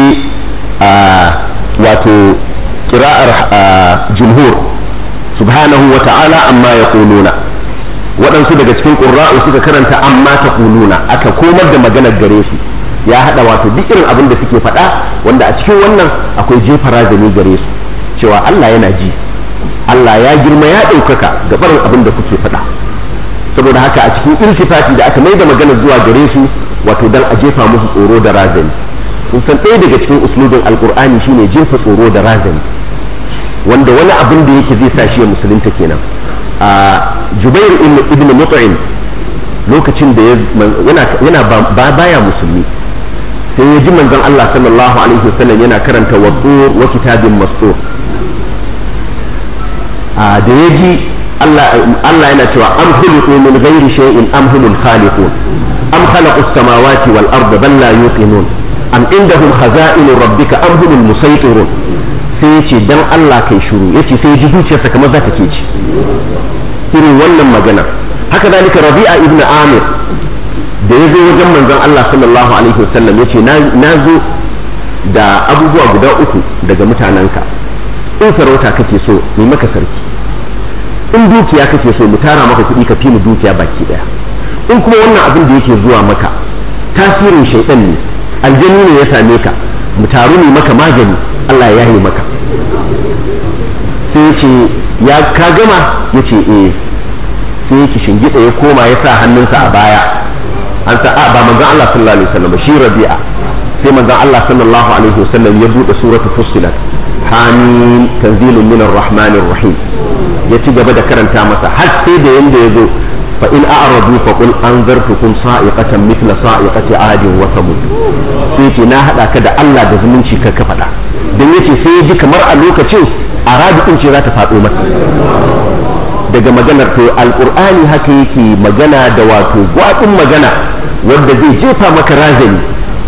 S1: wato kira'ar jumhur subhanahu wa ta'ala amma ya kununa waɗansu daga cikin ƙura'u suka karanta amma ta kununa aka komar da maganar gare su ya haɗa wato duk irin abin da suke faɗa wanda a cikin wannan akwai jefa razani gare su cewa Allah yana ji Allah ya girma ya ɗaukaka ga barin abin da kuke faɗa saboda haka a cikin iltifati da aka maida magana zuwa gare su wato dan a jefa musu tsoro da razani kun san ɗaya daga cikin uslubin alkur'ani shine jefa tsoro da razani wanda wani abin da yake zai sa shi ya musulunta kenan a Jubair ibn Mut'im lokacin da yana yana ba baya musulmi sai ya ji manzon Allah sallallahu alaihi wasallam yana karanta wasur wa kitabin mastur a da ya ji Allah yana cewa am khuliqu min ghairi shay'in am humul khaliqun am khalaqu as-samawati wal arda bal la yuqinun am indahum khaza'inu rabbika am humul musaytirun sai yace dan Allah kai shiru yace sai ji zuciyarsa kamar za ta ke ci irin wannan magana haka dalika Rabi'a ibn Amir da ya zo wajen manzon Allah sallallahu alaihi wasallam yace na zo da abubuwa guda uku daga mutanenka in sarauta kake so ne maka sarki in dukiya kake so mu tara maka kuɗi ka fi mu dukiya baki daya in kuma wannan abin da yake zuwa maka tasirin shaitan ne aljanni ne ya same ka mu taru ne maka magani Allah ya yi maka sai yace ya ka gama yace eh sai yake shingida ya koma ya sa hannunsa a baya an sa ba manzon Allah sallallahu alaihi wasallam shi Rabi'a sai manzon Allah sallallahu alaihi wasallam ya bude suratul fussilat hamim tanzilun minar rahmanir rahim ya ci gaba da karanta masa har sai da yanda yazo fa in a'radu fa qul anzartukum sa'iqatan mithla sa'iqati 'adin wa thamud sai ce na hada ka da Allah da zumunci ka ka fada dan yace sai ya ji kamar a lokacin aradu din ce za ta fado masa daga maganar to alqur'ani haka yake magana da wato gwadin magana wanda zai jefa maka razani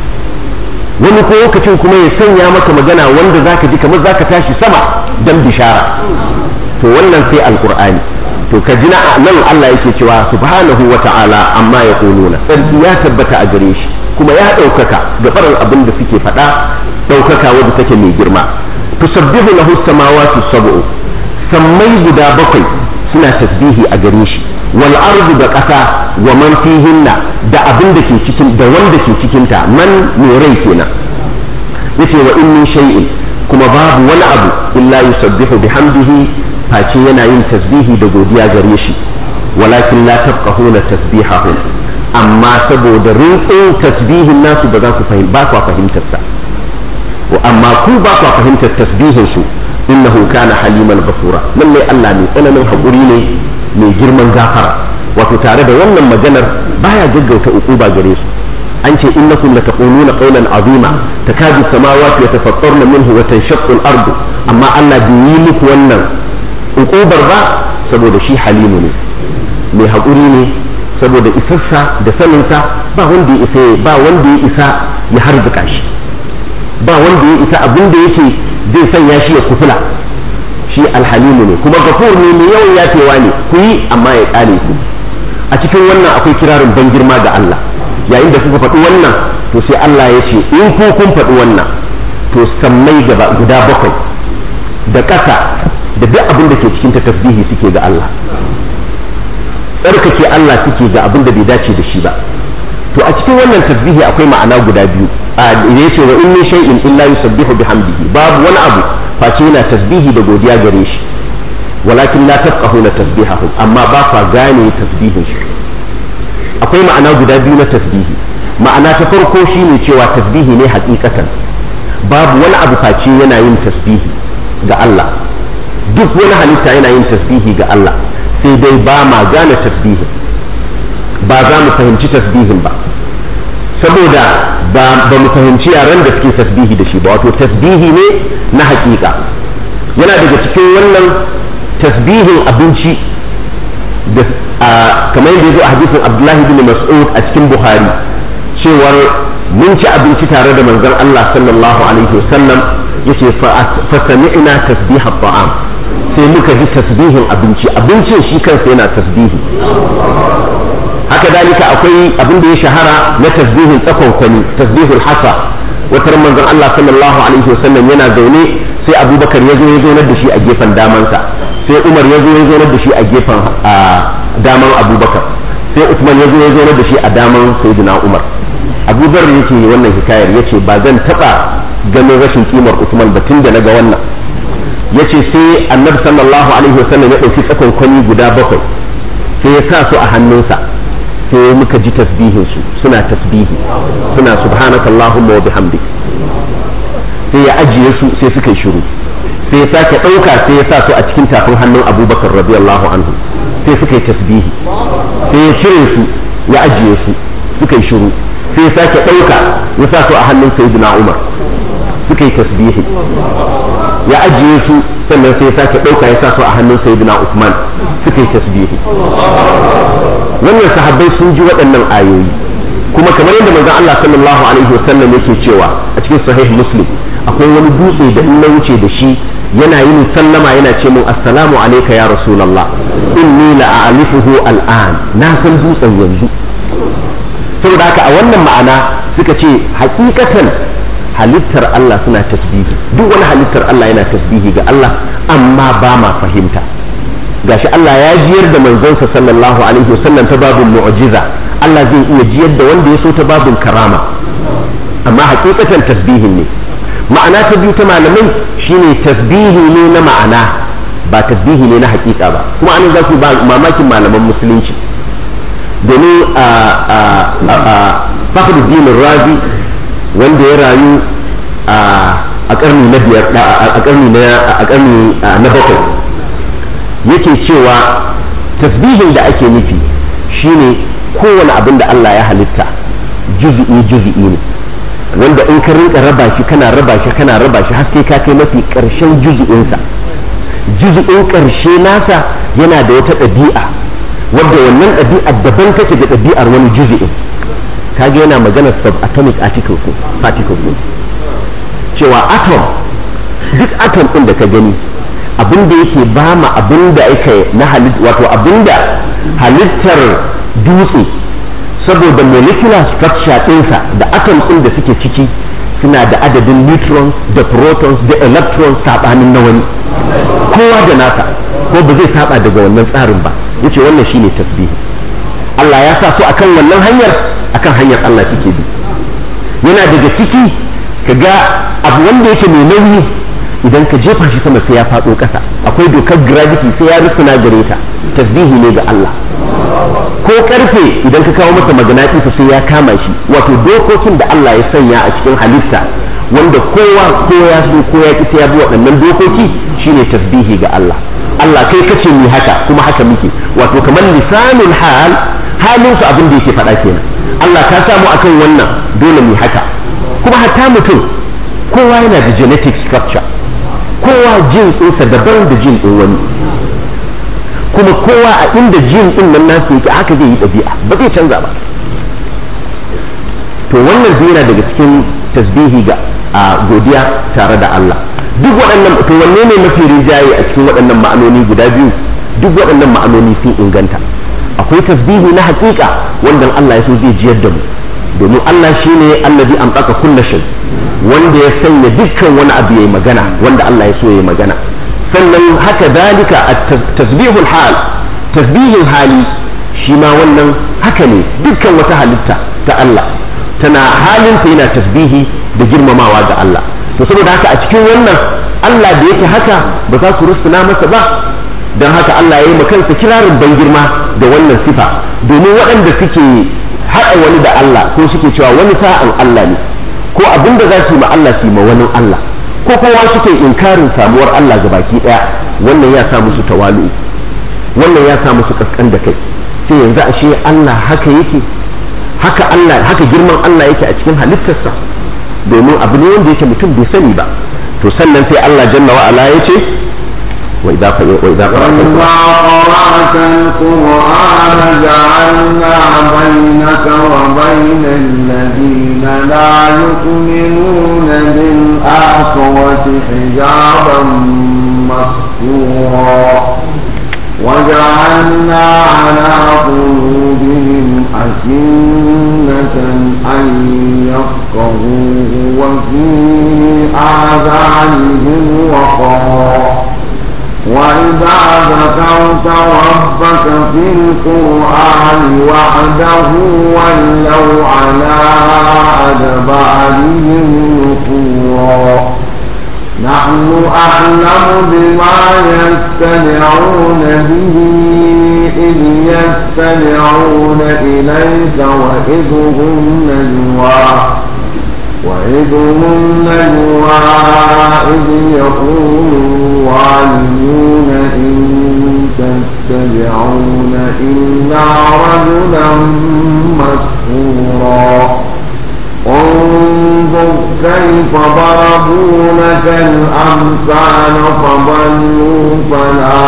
S1: wani ko lokacin kuma ya sanya maka magana wanda zaka ji kamar zaka tashi sama dan bishara to wannan sai alqur'ani to ka ji nan Allah yake cewa subhanahu wata'ala amma ya kununa sarki ya tabbata a gare shi kuma ya daukaka ga farin abin da suke faɗa daukaka wanda take mai girma tusabbihu lahu samawati sab'u sammai guda bakwai suna tasbihi a gare shi wal ardu da ƙasa wa man fihinna da abin da ke cikin da wanda ke cikin ta man mai rai kenan yace wa in min shay'in kuma babu wani abu illa yusabbihu bihamdihi face yana yin tasbihi da godiya gare shi walakin la tafqahuna tasbihahum amma saboda rinƙin tasbihin nasu ba za ku fahim ba ku fahimtar sa wa amma ku ba ku fahimtar tasbihin su innahu kana haliman ghafura lalle Allah mai tsananin hakuri ne mai girman gafara wato tare da wannan maganar baya gaggauta ukuba gare su an ce innakum lataquluna qawlan azima takadu samawati yatafattarna minhu wa tanshaqqu al-ardu amma Allah bai yi muku wannan ukubar ba saboda shi halimu ne mai hakuri ne saboda isarsa da saninsa ba wanda ya isa ba wanda ya isa ya harzuka shi ba wanda ya isa abin da yake zai sanya shi ya kufula shi alhalimu ne kuma gafur ne mai yawan yafewa ne ku yi amma ya kale ku a cikin wannan akwai kirarin ban girma ga Allah yayin da kuka faɗi wannan to sai Allah ya ce in ku kun faɗi wannan to sammai gaba guda bakwai da ƙasa da duk abin da ke cikin ta tasbihi suke ga Allah tsarkake Allah suke ga abin da bai dace da shi ba to a cikin wannan tasbihi akwai ma'ana guda biyu a yace wa in min shay'in illa yusabbihu bihamdihi babu wani abu face yana tasbihi da godiya gare shi walakin la tafqahuna tasbihahum amma ba fa gane tasbihin shi akwai ma'ana guda biyu na tasbihi. Ma'ana ta farko shine cewa tasbihi ne hakikatan, babu wani abu face yana yin tasbihi ga Allah, duk wani halitta yana yin tasbihi ga Allah, sai dai ba ma gane tasbihin, ba za mu fahimci tasbihin ba saboda ba mu fahimci yaren da suke tasbihi da shi ba. Wato tasbihi ne na hakika. Yana daga cikin wannan tasbihin abinci da kamar yadda ya zo a hadisin Abdullahi bin Mas'ud a cikin Bukhari cewar mun ci abinci tare da manzon Allah sallallahu alaihi wasallam yace fa sami'na tasbih at-ta'am, sai muka ji tasbihin abinci, abincin shi kansa yana tasbihi. Haka dalika akwai abin da ya shahara na tasbihin tsakon kwani, tasbihul hasa. Wata manzon Allah sallallahu alaihi wasallam yana zaune sai Abubakar ya zo ya zo da shi a gefen damansa, sai Umar ya zo ya zo da shi a gefen daman Abubakar, sai Uthman ya zo ya zo da shi a daman Sayyidina Umar. Abu Dharr yake wannan hikayar yace ba zan taba ganin rashin kimar Uthman ba tun da naga wannan. Yace sai Annabi sallallahu alaihi wasallam ya dauki tsakon kwani guda bakwai sai ya sa su a hannunsa, sai muka ji tasbihin su suna tasbihi, suna subhanakallahumma wa bihamdik. Sai ya ajiye su sai suka yi shiru, sai ya sake dauka sai ya sa su a cikin tafin hannun Abubakar radiyallahu anhu, sai suka yi tasbihi. Sai ya cire su ya ajiye su suka yi shiru, sai ya sake dauka ya sa su a hannun Sayyidina Umar suka yi tasbihi. Ya ajiye su sannan sai ya sake dauka ya sa su a hannun Sayyidina Uthman suka yi tasbihi. Wannan sahabbai sun ji waɗannan ayoyi, kuma kamar yadda manzon Allah sallallahu alaihi wasallam yake cewa a cikin sahih Muslim, akwai wani dutse da in na wuce da shi yana yin sallama yana ce min assalamu alayka ya rasulullah inni la a'rifuhu al'an, na san dutsen yanzu. Saboda haka a wannan ma'ana suka ce hakikatan halittar Allah suna tasbihi, duk wani halittar Allah yana tasbihi ga Allah, amma ba ma fahimta. Gashi Allah ya jiyar da manzonsa sallallahu alaihi wasallam ta babin mu'jiza, Allah zai iya jiyar da wanda ya so ta babin karama, amma hakikatan tasbihin ne. Ma'ana ta biyu ta malamai shine tasbihi ne na ma'ana, ba tasbihi ne na hakika ba. Kuma anan za ku ba mamakin malaman musulunci, domin a Fakhruddin Razi wanda ya rayu a karni na biyar a karni na a karni na bakwai yake cewa tasbihin da ake nufi shine kowane abin da Allah ya halitta juz'i juz'i ne, wanda in ka rinka raba shi kana raba shi kana raba shi har sai ka kai mafi karshen juz'insa. Juz'in karshe nasa yana da wata ɗabi'a wadda wannan ɗabi'ar daban take da ɗabi'ar wani juz'in. Kage yana magana subatomic articles ko particles ne, cewa atom, duk atom ɗin da ka gani abin da yake ba ma abin da aka na halitta, wato abin da halittar dutse saboda molecular structure ɗinsa da atom ɗin da suke ciki suna da adadin neutrons da protons da electrons saɓanin na wani, kowa da nasa, ko ba zai saba daga wannan tsarin ba. Yace wannan shine tasbihi. Allah ya sa su akan wannan hanyar, akan hanyar Allah suke bi. Yana daga ciki kaga abu wanda yake mai nauyi idan ka jefa shi sama sai ya faɗo ƙasa, akwai dokar gravity sai ya rusuna gare ta, tasbihi ne ga Allah. Ko karfe idan ka kawo masa magnatisu sai ya kama shi, wato dokokin da Allah ya sanya a cikin halitta wanda kowa ko ya so ko ya ki ya bi waɗannan dokoki shine tasbihi ga Allah. Allah kai kace ni haka kuma haka muke, wato kamar lisanul hal, halin su abin da yake faɗa kenan. Allah ka samu akan wannan dole mu haka. Kuma hatta mutum kowa yana da genetic structure, kowa jin tsinsa daban da jin ɗin wani, kuma kowa a inda jin ɗin nan nasu yake haka zai yi ɗabi'a, ba zai canza ba. To wannan zai yana daga cikin tasbihi ga a godiya tare da Allah. Duk waɗannan, to wanne ne mafi rinjaye a cikin waɗannan ma'anoni guda biyu? Duk waɗannan ma'anoni sun inganta. Akwai tasbihi na haƙiƙa wanda Allah ya so zai jiyar da mu, domin Allah shine allazi amtaka kullu shay, wanda ya sanya dukkan wani abu yayi magana, wanda Allah ya so yayi magana. Sannan haka dalika at-tasbihul hal, tasbihin hali shi ma wannan haka ne, dukkan wata halitta ta Allah tana halinta yana tasbihi da girmamawa ga Allah. To saboda haka a cikin wannan Allah da yake haka ba za ku rusuna masa ba, don haka Allah ya yi kansa kirarin ban girma da wannan sifa domin waɗanda suke haɗa wani da Allah ko suke cewa wani sa'an Allah ne ko abinda za su yi ma Allah su yi ma wani Allah ko kowa suke inkarin samuwar Allah ga baki ɗaya, wannan ya sa musu tawalu, wannan ya sa musu kaskan da kai. sai yanzu ashe Allah haka yake, haka Allah haka girman Allah yake a cikin halittarsa, domin abu ne wanda yake mutum bai sani ba. to sannan sai Allah jalla wa ala yace wa idza wa idza
S2: qara'ta al-qur'ana ja'alna baynaka wa baynal ladina la yu'minuna bil akhirati hijaban mastura وجعلنا على قلوبهم أكنة أن يفقهوه وفي آذانهم وقرا وإذا ذكرت ربك في القرآن وحده ولوا على أدبارهم نفورا نحن أعلم بما يستمعون به إذ يستمعون إليك وإذ هم نجوى وإذ هم نجوى إذ يقول الظالمون إن تتبعون إلا رجلا مسحورا انظر كيف ضربوا لك الأمثال فضلوا فلا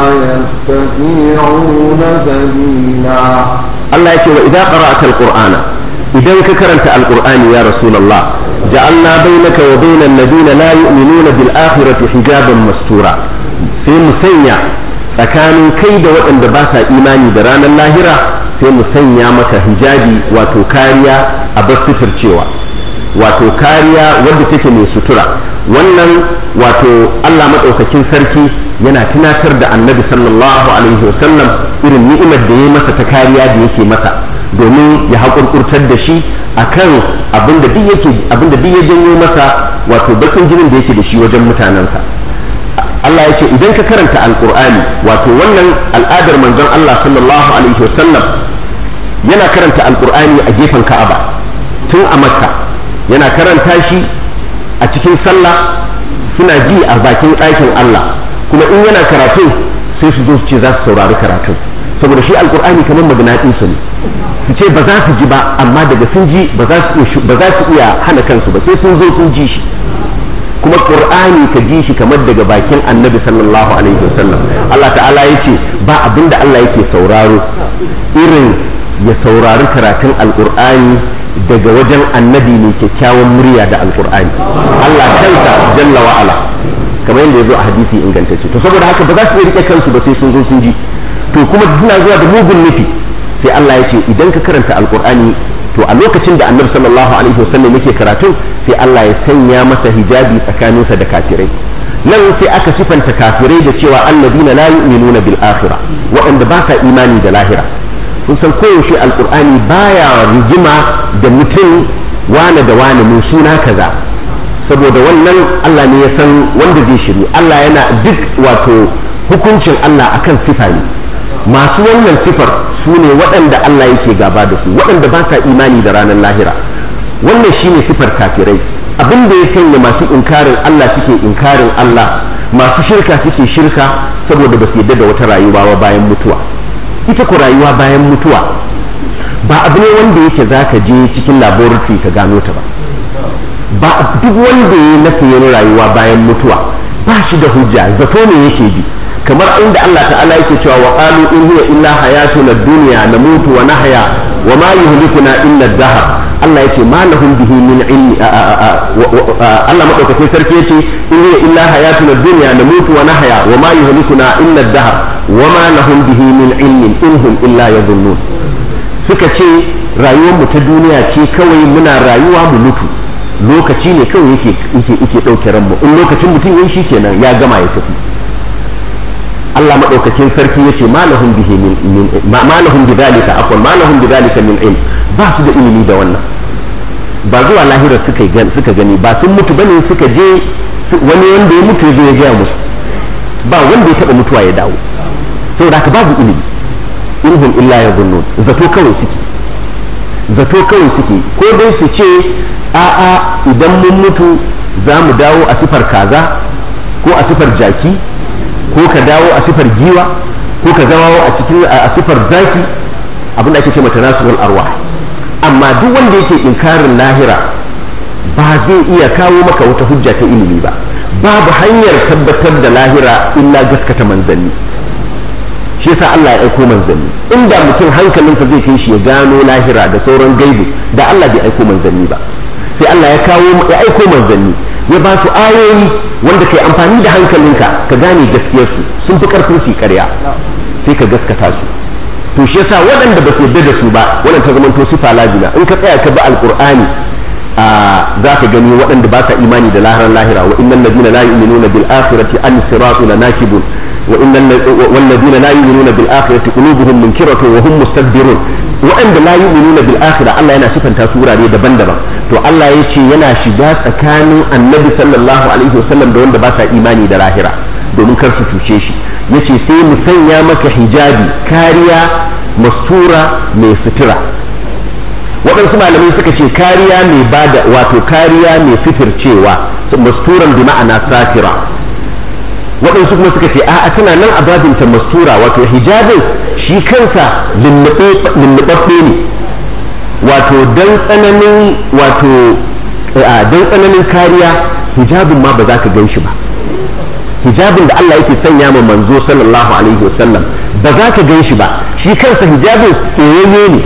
S2: يستطيعون سبيلا.
S1: الله يقول وإذا قرأت القرآن إذا كرنت القرآن يا رسول الله جعلنا بينك وبين الذين لا يؤمنون بالآخرة حجابا مستورا في مسنيا فكانوا كيد وأن باسا إيماني دران اللاهرة في مسنيا مك حجابي وتكاريا أبستر شيوا wato kariya wadda take mai sutura. wannan wato Allah madaukakin sarki yana tunatar da annabi sallallahu alaihi wasallam irin ni'imar da ya masa ta kariya da yake masa domin ya haƙurƙurtar da shi akan abinda duk yake abinda duk ya janyo masa wato bakin jinin da yake da shi wajen mutanensa. Allah ya ce idan ka karanta alqur'ani, wato wannan al'adar manzon Allah sallallahu alaihi wasallam yana karanta alqur'ani a gefen Ka'aba tun a Makka, yana karanta shi a cikin sallah, suna ji a bakin ɗakin Allah, kuma in yana karatu sai su zo su ce za su saurari karatu, saboda shi alkur'ani kamar maganatin su ne, su ce ba za su ji ba, amma daga sun ji ba za su iya hana kansu ba, sai sun zo sun ji shi. kuma qur'ani ka ji shi kamar daga bakin annabi sallallahu alaihi wasallam. Allah ta'ala ya ce ba abinda Allah yake sauraro irin ya saurari karatun alkur'ani daga wajen annabi mai kyakkyawan murya da alkur'ani. Allah kansa jalla wa ala, kamar yadda ya zo a hadisi ingantacce. To saboda haka ba za su iya rike kansu ba sai sun zo sun ji, to kuma suna zuwa da mugun nufi. sai Allah ya ce idan ka karanta alkur'ani, to a lokacin da annabi sallallahu alaihi wasallam yake karatu sai Allah ya sanya masa hijabi tsakaninsa da kafirai. nan sai aka sifanta kafirai da cewa alladina la yu'minuna bil akhirah, waɗanda ba sa imani da lahira. kun san koyaushe alkur'ani baya rigima da mutum wane da wane mun suna kaza, saboda wannan Allah ne ya san wanda zai shiru. Allah yana duk wato hukuncin Allah akan sifa ne. masu wannan sifar su ne waɗanda Allah yake gaba da su, waɗanda ba sa imani da ranar lahira. wannan shine sifar kafirai. abin da ya sanya masu inkarin Allah suke inkarin Allah, masu shirka suke shirka, saboda ba su yadda da wata rayuwa ba bayan mutuwa. ita ku rayuwa bayan mutuwa ba abu ne wanda yake za ka je cikin laboratory ka gano ta ba. ba duk wanda ya nafi yin rayuwa bayan mutuwa ba shi da hujja, zato ne yake bi. kamar inda Allah ta'ala yake cewa wa qalu in hiya illa hayatuna ad-dunya namutu wa nahya wa ma yuhlikuna illa ad-dahr. Allah yake ma lahum bihi min ilmi. Allah madaukakin sarki yake in hiya illa hayatuna ad-dunya namutu wa nahya wa ma yuhlikuna illa ad-dahr wa ma lahum bihi min ilmin in hum illa yadhunnun. suka ce rayuwar mu ta duniya ce kawai, muna rayuwa mu mutu, lokaci ne kawai yake yake yake dauke ranmu, in lokacin mutum yin shi kenan ya gama ya tafi. Allah madaukakin sarki yace malahum bihi min malahum bidalika afwan malahum bidalika min ilm, ba su da ilimi da wannan. ba zuwa lahira suka gani suka gani ba sun mutu bane suka je wani wanda ya mutu ya ya musu, ba wanda ya taba mutuwa ya dawo, saboda haka babu ilimi. inhum illa yadhunnun zato kawai suke zato kawai suke ko dai su ce a'a idan mun mutu za mu dawo a sifar kaza ko a sifar jaki ko ka dawo a sifar giwa ko ka dawo a cikin a sifar zaki abin da ake ce mata nasul arwah amma duk wanda yake inkarin lahira ba zai iya kawo maka wata hujja ta ilimi ba babu hanyar tabbatar da lahira illa gaskata manzanni shi yasa Allah ya aiko manzanni inda mutum hankalinsa zai kai shi ya gano lahira da sauran gaibu da Allah bai aiko manzanni ba sai Allah ya kawo ya aiko manzanni ya ba su ayoyi wanda kai amfani da hankalinka ka gane gaskiyar su sun fi karfin su ƙarya sai ka gaskata su to shi yasa waɗanda ba su yarda da su ba wannan ta zamanto sifa lazima in ka tsaya ka bi alqur'ani za ka gani waɗanda ba sa imani da lahiran lahira wa innal ladina la yu'minuna bil akhirati an siratu lanakibun wa innal wal ladina la yu'minuna bil akhirati qulubuhum munkiratun wa hum mustakbirun waɗanda la yu'minuna bil akhirah Allah yana sifanta su wurare daban-daban to Allah ya ce yana shiga tsakanin annabi sallallahu alaihi wasallam da wanda ba sa imani da lahira domin kar su cuce shi yace sai mu sanya maka hijabi kariya mastura mai sutura waɗansu malamai suka ce kariya mai bada wato kariya mai fitircewa masturan bi ma'ana satira waɗansu kuma suka ce a'a tana nan a babinta mastura wato hijabin shi kansa lulluɓaɓɓe ne wato dan tsananin wato dan tsananin kariya hijabin ma ba za ka gan shi ba hijabin da Allah yake sanya ma manzo sallallahu alaihi wasallam ba za ka gan shi ba shi kansa hijabin tsayayye ne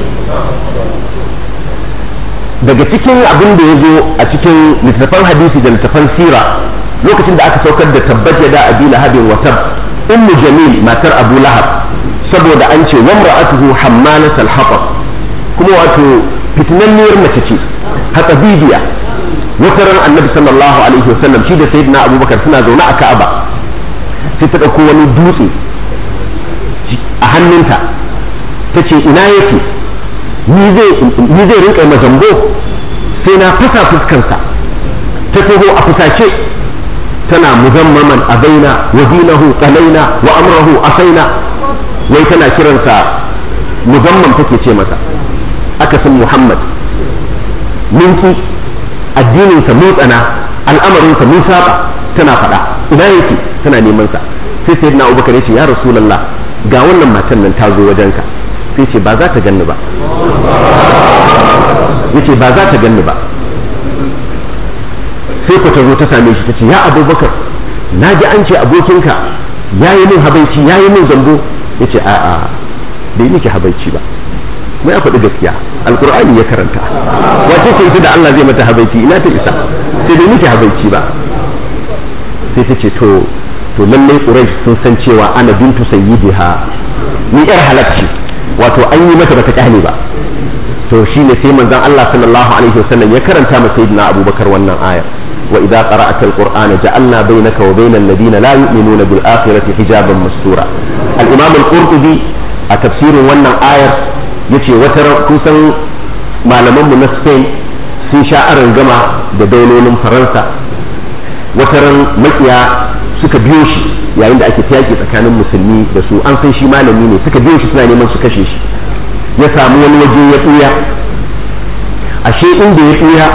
S1: daga cikin abin da ya zo a cikin littattafan hadisi da littattafan sira lokacin da aka saukar da tabbat ya da abi lahabin wa tab ummu jamil matar abu lahab saboda an ce wamra'atuhu hammalat al-hatab kuma wato fitinanniyar mace ce hatsabibiya wata ran annabi sallallahu alaihi wasallam shi da sayyidina abubakar suna zaune a ka'aba sai ta dauko wani dutse a hannunta tace ina yake ni zai rinka mazambo sai na fasa fuskarsa ta taho a fusace tana muzammaman abaina wa dinahu qalaina wa amrahu asaina wai tana kiransa muzammam take ce masa aka san Muhammad minki addininsa mun tsana al'amarinsa mun saba tana faɗa ina yake tana neman sa sai sayyidina Abubakar ya ce ya rasulullah ga wannan matan nan ta zo wajenka sai ce ba za ta ganni ba yace ba za ta ganni ba sai ku ta zo ta same shi ta ce ya abubakar na ji an ce abokinka ya yi min habaici ya yi min zambo ya ce a'a bai miki habaici ba kuma ya faɗi gaskiya alkur'ani ya karanta wace ce ita da Allah zai mata habaici ina ta isa sai bai miki habaici ba sai ta ce to to lallai quraish sun san cewa ana bintu sayyidiha ni yar halacci wato an yi mata bata kyale ba to shine sai manzon Allah sallallahu alaihi wasallam ya karanta ma sayyidina Abubakar wannan aya wa idza qara'ata alqur'ana ja'alna bainaka wa bainal ladina la yu'minuna bil akhirati hijaban mastura al-imam al-qurtubi a tafsirin wannan ayar yace wata kusan malaman mu na Spain sun sha aran gama da daulolin Faransa wata ran makiya suka biyo shi yayin da ake tiyaki tsakanin musulmi da su an san shi malami ne suka biyo shi suna neman su kashe shi ya samu wani waje ya tsuya ashe inda ya tsuya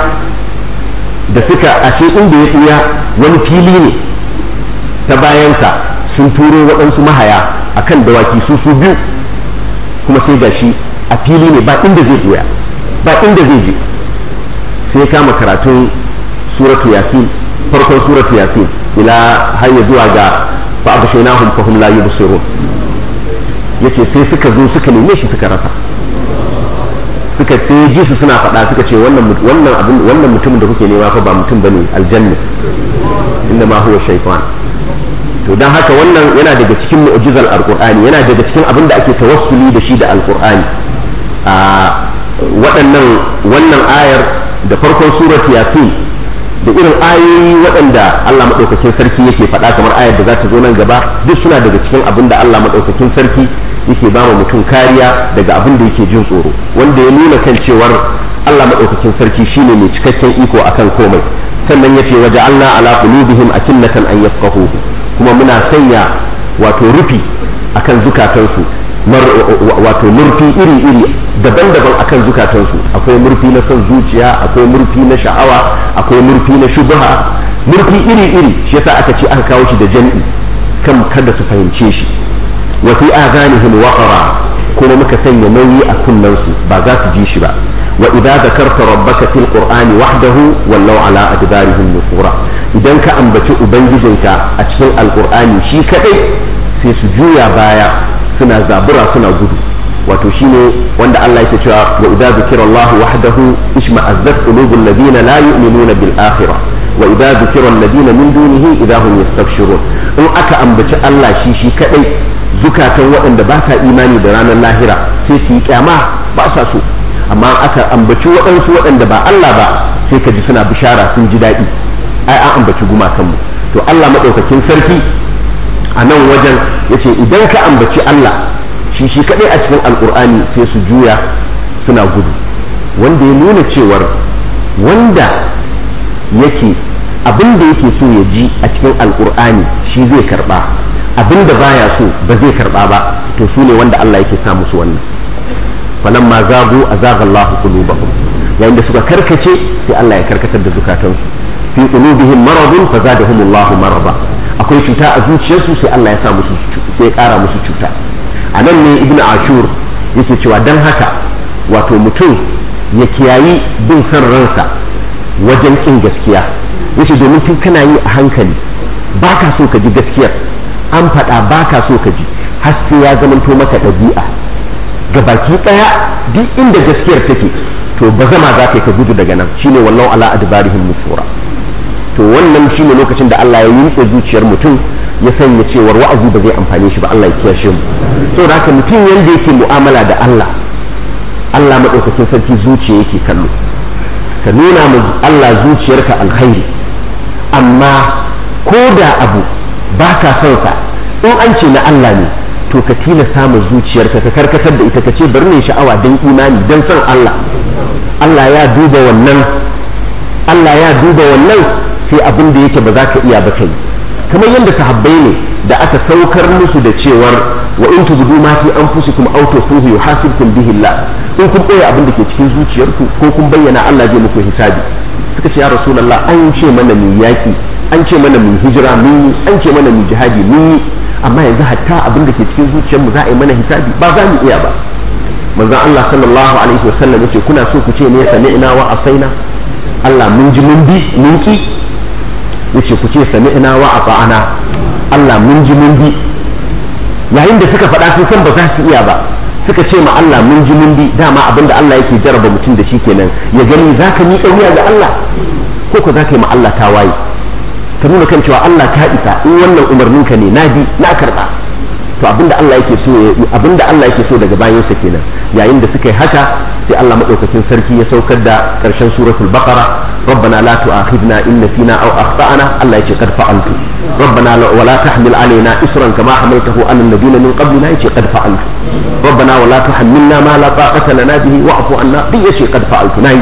S1: da suka ashe inda ya tsuya wani fili ne ta bayansa sun turo waɗansu mahaya akan dawaki su su biyu kuma sai gashi a fili ne ba inda zai tsuya ba inda zai je sai kama karatun suratu yasin farkon suratu yasin ila har ya zuwa ga fa abshaynahum fa hum la yubsirun yace sai suka zo suka neme shi suka rasa suka sai ji su suna faɗa suka ce wannan wannan abin wannan mutumin da kuke nema fa ba mutum bane aljanna inna ma huwa shaytan to dan haka wannan yana daga cikin mu'jizal alqur'ani yana daga cikin abin da ake tawassuli da shi da alqur'ani a waɗannan wannan ayar da farkon suratu yasin da irin ayoyi waɗanda Allah maɗaukakin sarki yake faɗa kamar ayar da za ta zo nan gaba duk suna daga cikin abin da Allah maɗaukakin sarki yake ba wa mutum kariya daga abin da yake jin tsoro wanda ya nuna kan cewar Allah maɗaukakin sarki shine mai cikakken iko akan komai sannan yace waje Allah ala qulubihim akinnatan an yafqahu kuma muna sanya wato rufi akan zukatansu wato murfi iri-iri daban-daban akan zukatansu. Akwai murfi na son zuciya, akwai murfi na sha'awa, akwai murfi na shubha, murfi iri-iri. Shi yasa aka ce aka kawo shi da jam'i kan kada su fahimce shi. wa fi adanihim waqra, kuma muka sanya nauyi a kunnansu ba za su ji shi ba. wa idza zakarta rabbaka fil qur'ani wahdahu wallaw ala adbarihim nufura, idan ka ambaci ubangijinka a cikin alqur'ani shi kadai sai su juya baya suna zabura suna gudu. wato shine wanda Allah yake cewa wa idza zikira Allah wahdahu ishma'azzat qulubul ladina la yu'minuna bil akhirah wa idza zikira alladina min dunihi idza hum yastabshirun. in aka ambaci Allah shi shi kadai zukatan waɗanda ba sa imani da ranar lahira sai su yi kyama ba sa so, amma aka ambaci waɗansu waɗanda ba Allah ba sai ka ji suna bishara sun ji daɗi, ai an ambaci gumakanmu. to Allah maɗaukakin sarki a nan wajen yace idan ka ambaci Allah shi shi kadai a cikin alkur'ani sai su juya suna gudu, wanda ya nuna cewar wanda yake abin da yake so ya ji a cikin alkur'ani shi zai karba, abin da baya so ba zai karba ba, to su ne wanda Allah yake sa musu wannan. falamma zagu azaga Allahu qulubahum, yayin da suka karkace sai Allah ya karkatar da zukatansu. fi qulubihim maradun fazadahum Allahu marada, akwai cuta a zuciyarsu sai Allah ya sa musu sai ya kara musu cuta. a nan ne ibnu ashur yake cewa dan haka wato mutum ya kiyayi bin san ransa wajen kin gaskiya, yace domin tun kana yi a hankali baka so ka ji gaskiyar, an faɗa baka so ka ji, har sai ya zamanto maka ɗabi'a ga baki ɗaya duk inda gaskiyar take to ba zama za ka gudu daga nan. shine wallahu ala adbarihim nufura. to wannan shine lokacin da Allah ya yinke zuciyar mutum ya sanya cewar wa'azi ba zai amfane shi ba. Allah ya kiyashe mu. saboda haka mutum yanda yake mu'amala da Allah, Allah madaukakin sarki zuciya yake kallo. ka nuna mu Allah zuciyarka alkhairi, amma ko da abu ba ka son sa in an ce na Allah ne to ka tilasta mu zuciyarka ka karkatar da ita, ka ce bari ne sha'awa don imani don son Allah. Allah ya duba wannan, Allah ya duba wannan sai abin da yake ba za ka iya ba kai, kamar yadda sahabbai ne da aka saukar musu da cewar wa in tubdu ma fi anfusikum aw tukhfuhu yuhasibkum bihi Allah, in kun boye abin da ke cikin zuciyarku ko kun bayyana Allah zai muku hisabi. suka ce ya rasulullah an ce mana mu yaki, an ce mana mu hijira mun yi, an ce mana mu jihadi mun yi, amma yanzu hatta abin da ke cikin zuciyarmu za a yi mana hisabi ba za mu iya ba. manzon Allah sallallahu alaihi wasallam yace kuna so ku ce ne sami'na wa asaina, Allah mun ji mun bi mun ki, yace ku ce sami'na wa ata'ana, Allah mun ji mun bi. yayin da suka faɗa sun san ba za su iya ba, suka ce ma Allah mun ji mun bi, dama abinda Allah yake jarraba mutum da shi kenan, ya gani za ka miƙa wuya ga Allah ko ko za ka yi ma Allah tawaye, ka nuna kan cewa Allah ka isa, in wannan umarninka ne na bi na karɓa. to abinda Allah yake so abinda Allah yake so daga bayansa kenan. yayin da suka yi haka sai Allah madaukakin sarki ya saukar da karshen suratul baqara, rabbana la tu'akhidna in nasina aw akhtana, Allah yace qad fa'altu, rabbana wa la tahmil alaina isran kama hamaltahu ala alladhina min qablina, yace qad fa'altu, rabbana wa la tuhammilna ma la taqata lana bihi wa'fu anna, yace qad fa'altu nayi.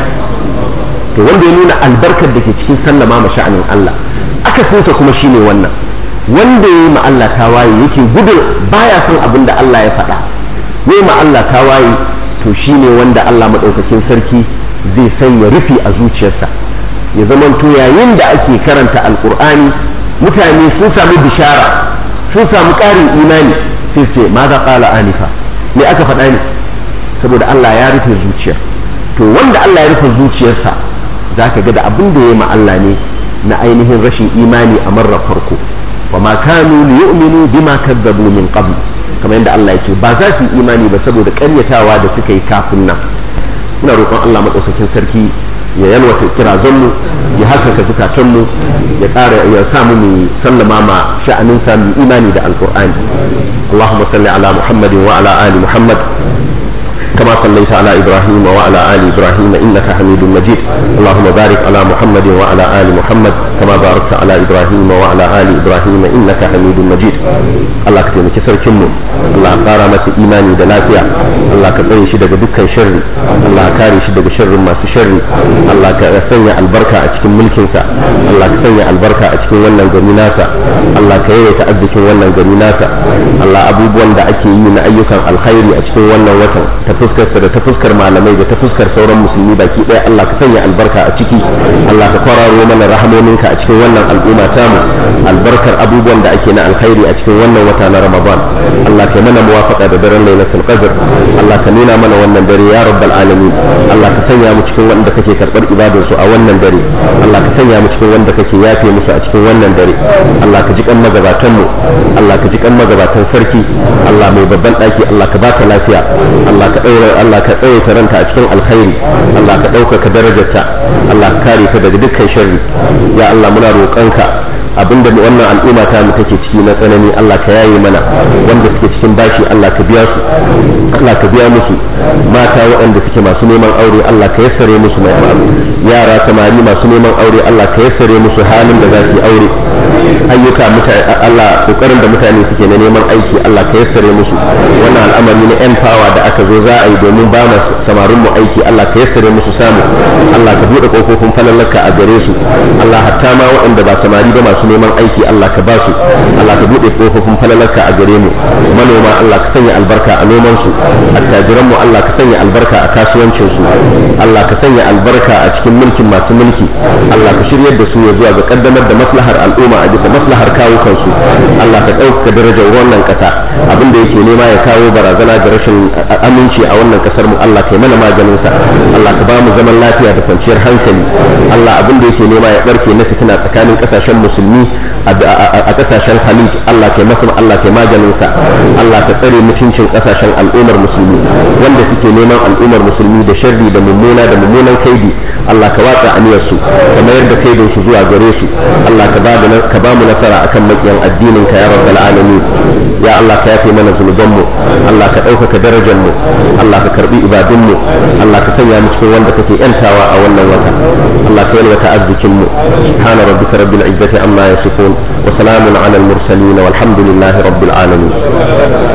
S1: to wanda ya nuna albarkar da ke cikin sallama ma sha'anin Allah, aka sunsa kuma shine wannan wanda ya yi ma Allah tawaye yake gudun baya son abin da Allah ya faɗa, ya ma Allah tawaye to shine wanda Allah maɗaukakin sarki zai sanya rufi a zuciyarsa. ya zama to yayin da ake karanta alƙur'ani mutane sun sami bishara, sun samu ƙarin imani, sai ce ma za ƙala anifa, me aka faɗa ne? saboda Allah ya rufe zuciyar. to wanda Allah ya rufe zuciyarsa za ka ga da abin da ya yi ma Allah ne na ainihin rashin imani a marar farko. wa ma kanu liyu'minu bima kadzabu min qabl, kamar yadda Allah yake ba za su yi imani ba saboda ƙaryatawa da suka yi kafin nan. muna roƙon Allah madaukakin sarki ya yalwata kirazanmu, ya haskaka zukatanmu, ya ƙara ya sa mu mu sallama ma sha'anin sa mu imani da alqur'ani. Allahumma salli ala Muhammadin wa ala ali Muhammad كما صليت على إبراهيم وعلى آل إبراهيم إنك حميد مجيد. اللهم بارك على محمد وعلى آل محمد كما باركت على إبراهيم وعلى آل إبراهيم إنك حميد مجيد الله كتير كسر كنه الله قارمة إيماني دلافيا الله كتير شدة دكا شر الله كاري شدة شر ما شر الله كسنع البركة أتكن ملكنسا الله كسنع البركة أتكن ونن جميناسا الله كيري تأدكن ونن جميناسا الله أبو بوان دا أكي من أيكا الخير أتكن ونن وطن تفسكر سر تفسكر معلمي تفسكر سورا مسلمي باكي الله كسنع البركة أتكي الله كقرار ومن رحمه منك أتكن ونن الأمة تامو البركة أبو بوان دا أكي الخير أتكن ونن وطن رمضان الله كمنا موافقة بدرن ليلة القدر الله كمنا من ونن دري يا رب العالمين الله كسنع متكن ونن كي كربر إبادة سوء ونن دري الله كسنع متكن ونن كي يافي مسا أتكن ونن دري الله كجيك أما غباتنمو الله كجيك أما غباتن سركي الله مي babban daki Allah ka baka lafiya Allah ka daura Allah ka tsaye taranta a cikin alkhairi Allah ka dauka darajarta Allah ka kare ka daga dukkan sharri ya Allah muna roƙonka abinda wannan al'umma ta mu take ciki na tsanani Allah ka yaye mana wanda suke cikin bashi Allah ka biya su Allah ka biya musu mata waɗanda suke masu neman aure Allah ka yassare musu mai yara samari masu neman aure Allah ka yassare musu halin da za su yi aure ayyuka mutane Allah kokarin da mutane suke na neman aiki Allah ka yassare musu wannan al'amari na yan fawa da aka zo za a yi domin ba mu samarin mu aiki Allah ka yassare musu samu Allah ka bude kofofin falalaka a gare su Allah hatta ma waɗanda ba samari ba masu neman aiki Allah ka ba su Allah ka bude kofofin falalaka a gare mu manoma Allah ka sanya albarka a noman su attajiran mu Allah ka sanya albarka a kasuwancin su Allah ka sanya albarka a cikin mulkin masu mulki Allah ka shiryar da su ya zuwa ga kaddamar da maslahar al'umma a bisa maslahar kawukan su Allah ka ɗaukaka darajar wannan ƙasa abin da yake nema ya kawo barazana da rashin aminci a wannan ƙasar mu Allah ka yi mana maganin sa Allah ka ba mu zaman lafiya da kwanciyar hankali Allah abin da yake nema ya barke na fitina tsakanin ƙasashen musulmi a kasashen Khalid Allah ke masa Allah ke maganin sa Allah ka tsare mutuncin kasashen al'ummar musulmi wanda suke neman al'ummar musulmi da sharri da mummuna da mummunan kaidi Allah ka watsa aniyar su ka mayar da kaidin su zuwa gare su Allah ka ba ka ba mu nasara akan makiyan addinin ka ya rabbal alamin ya Allah ka yafe mana zunuban mu Allah ka ɗaukaka darajar mu Allah ka karbi ibadun mu Allah ka sanya mu cikin wanda kake yantawa a wannan wata Allah ka yalwata arzikin mu subhana rabbika rabbil izzati amma yasifun وسلام على المرسلين والحمد لله رب العالمين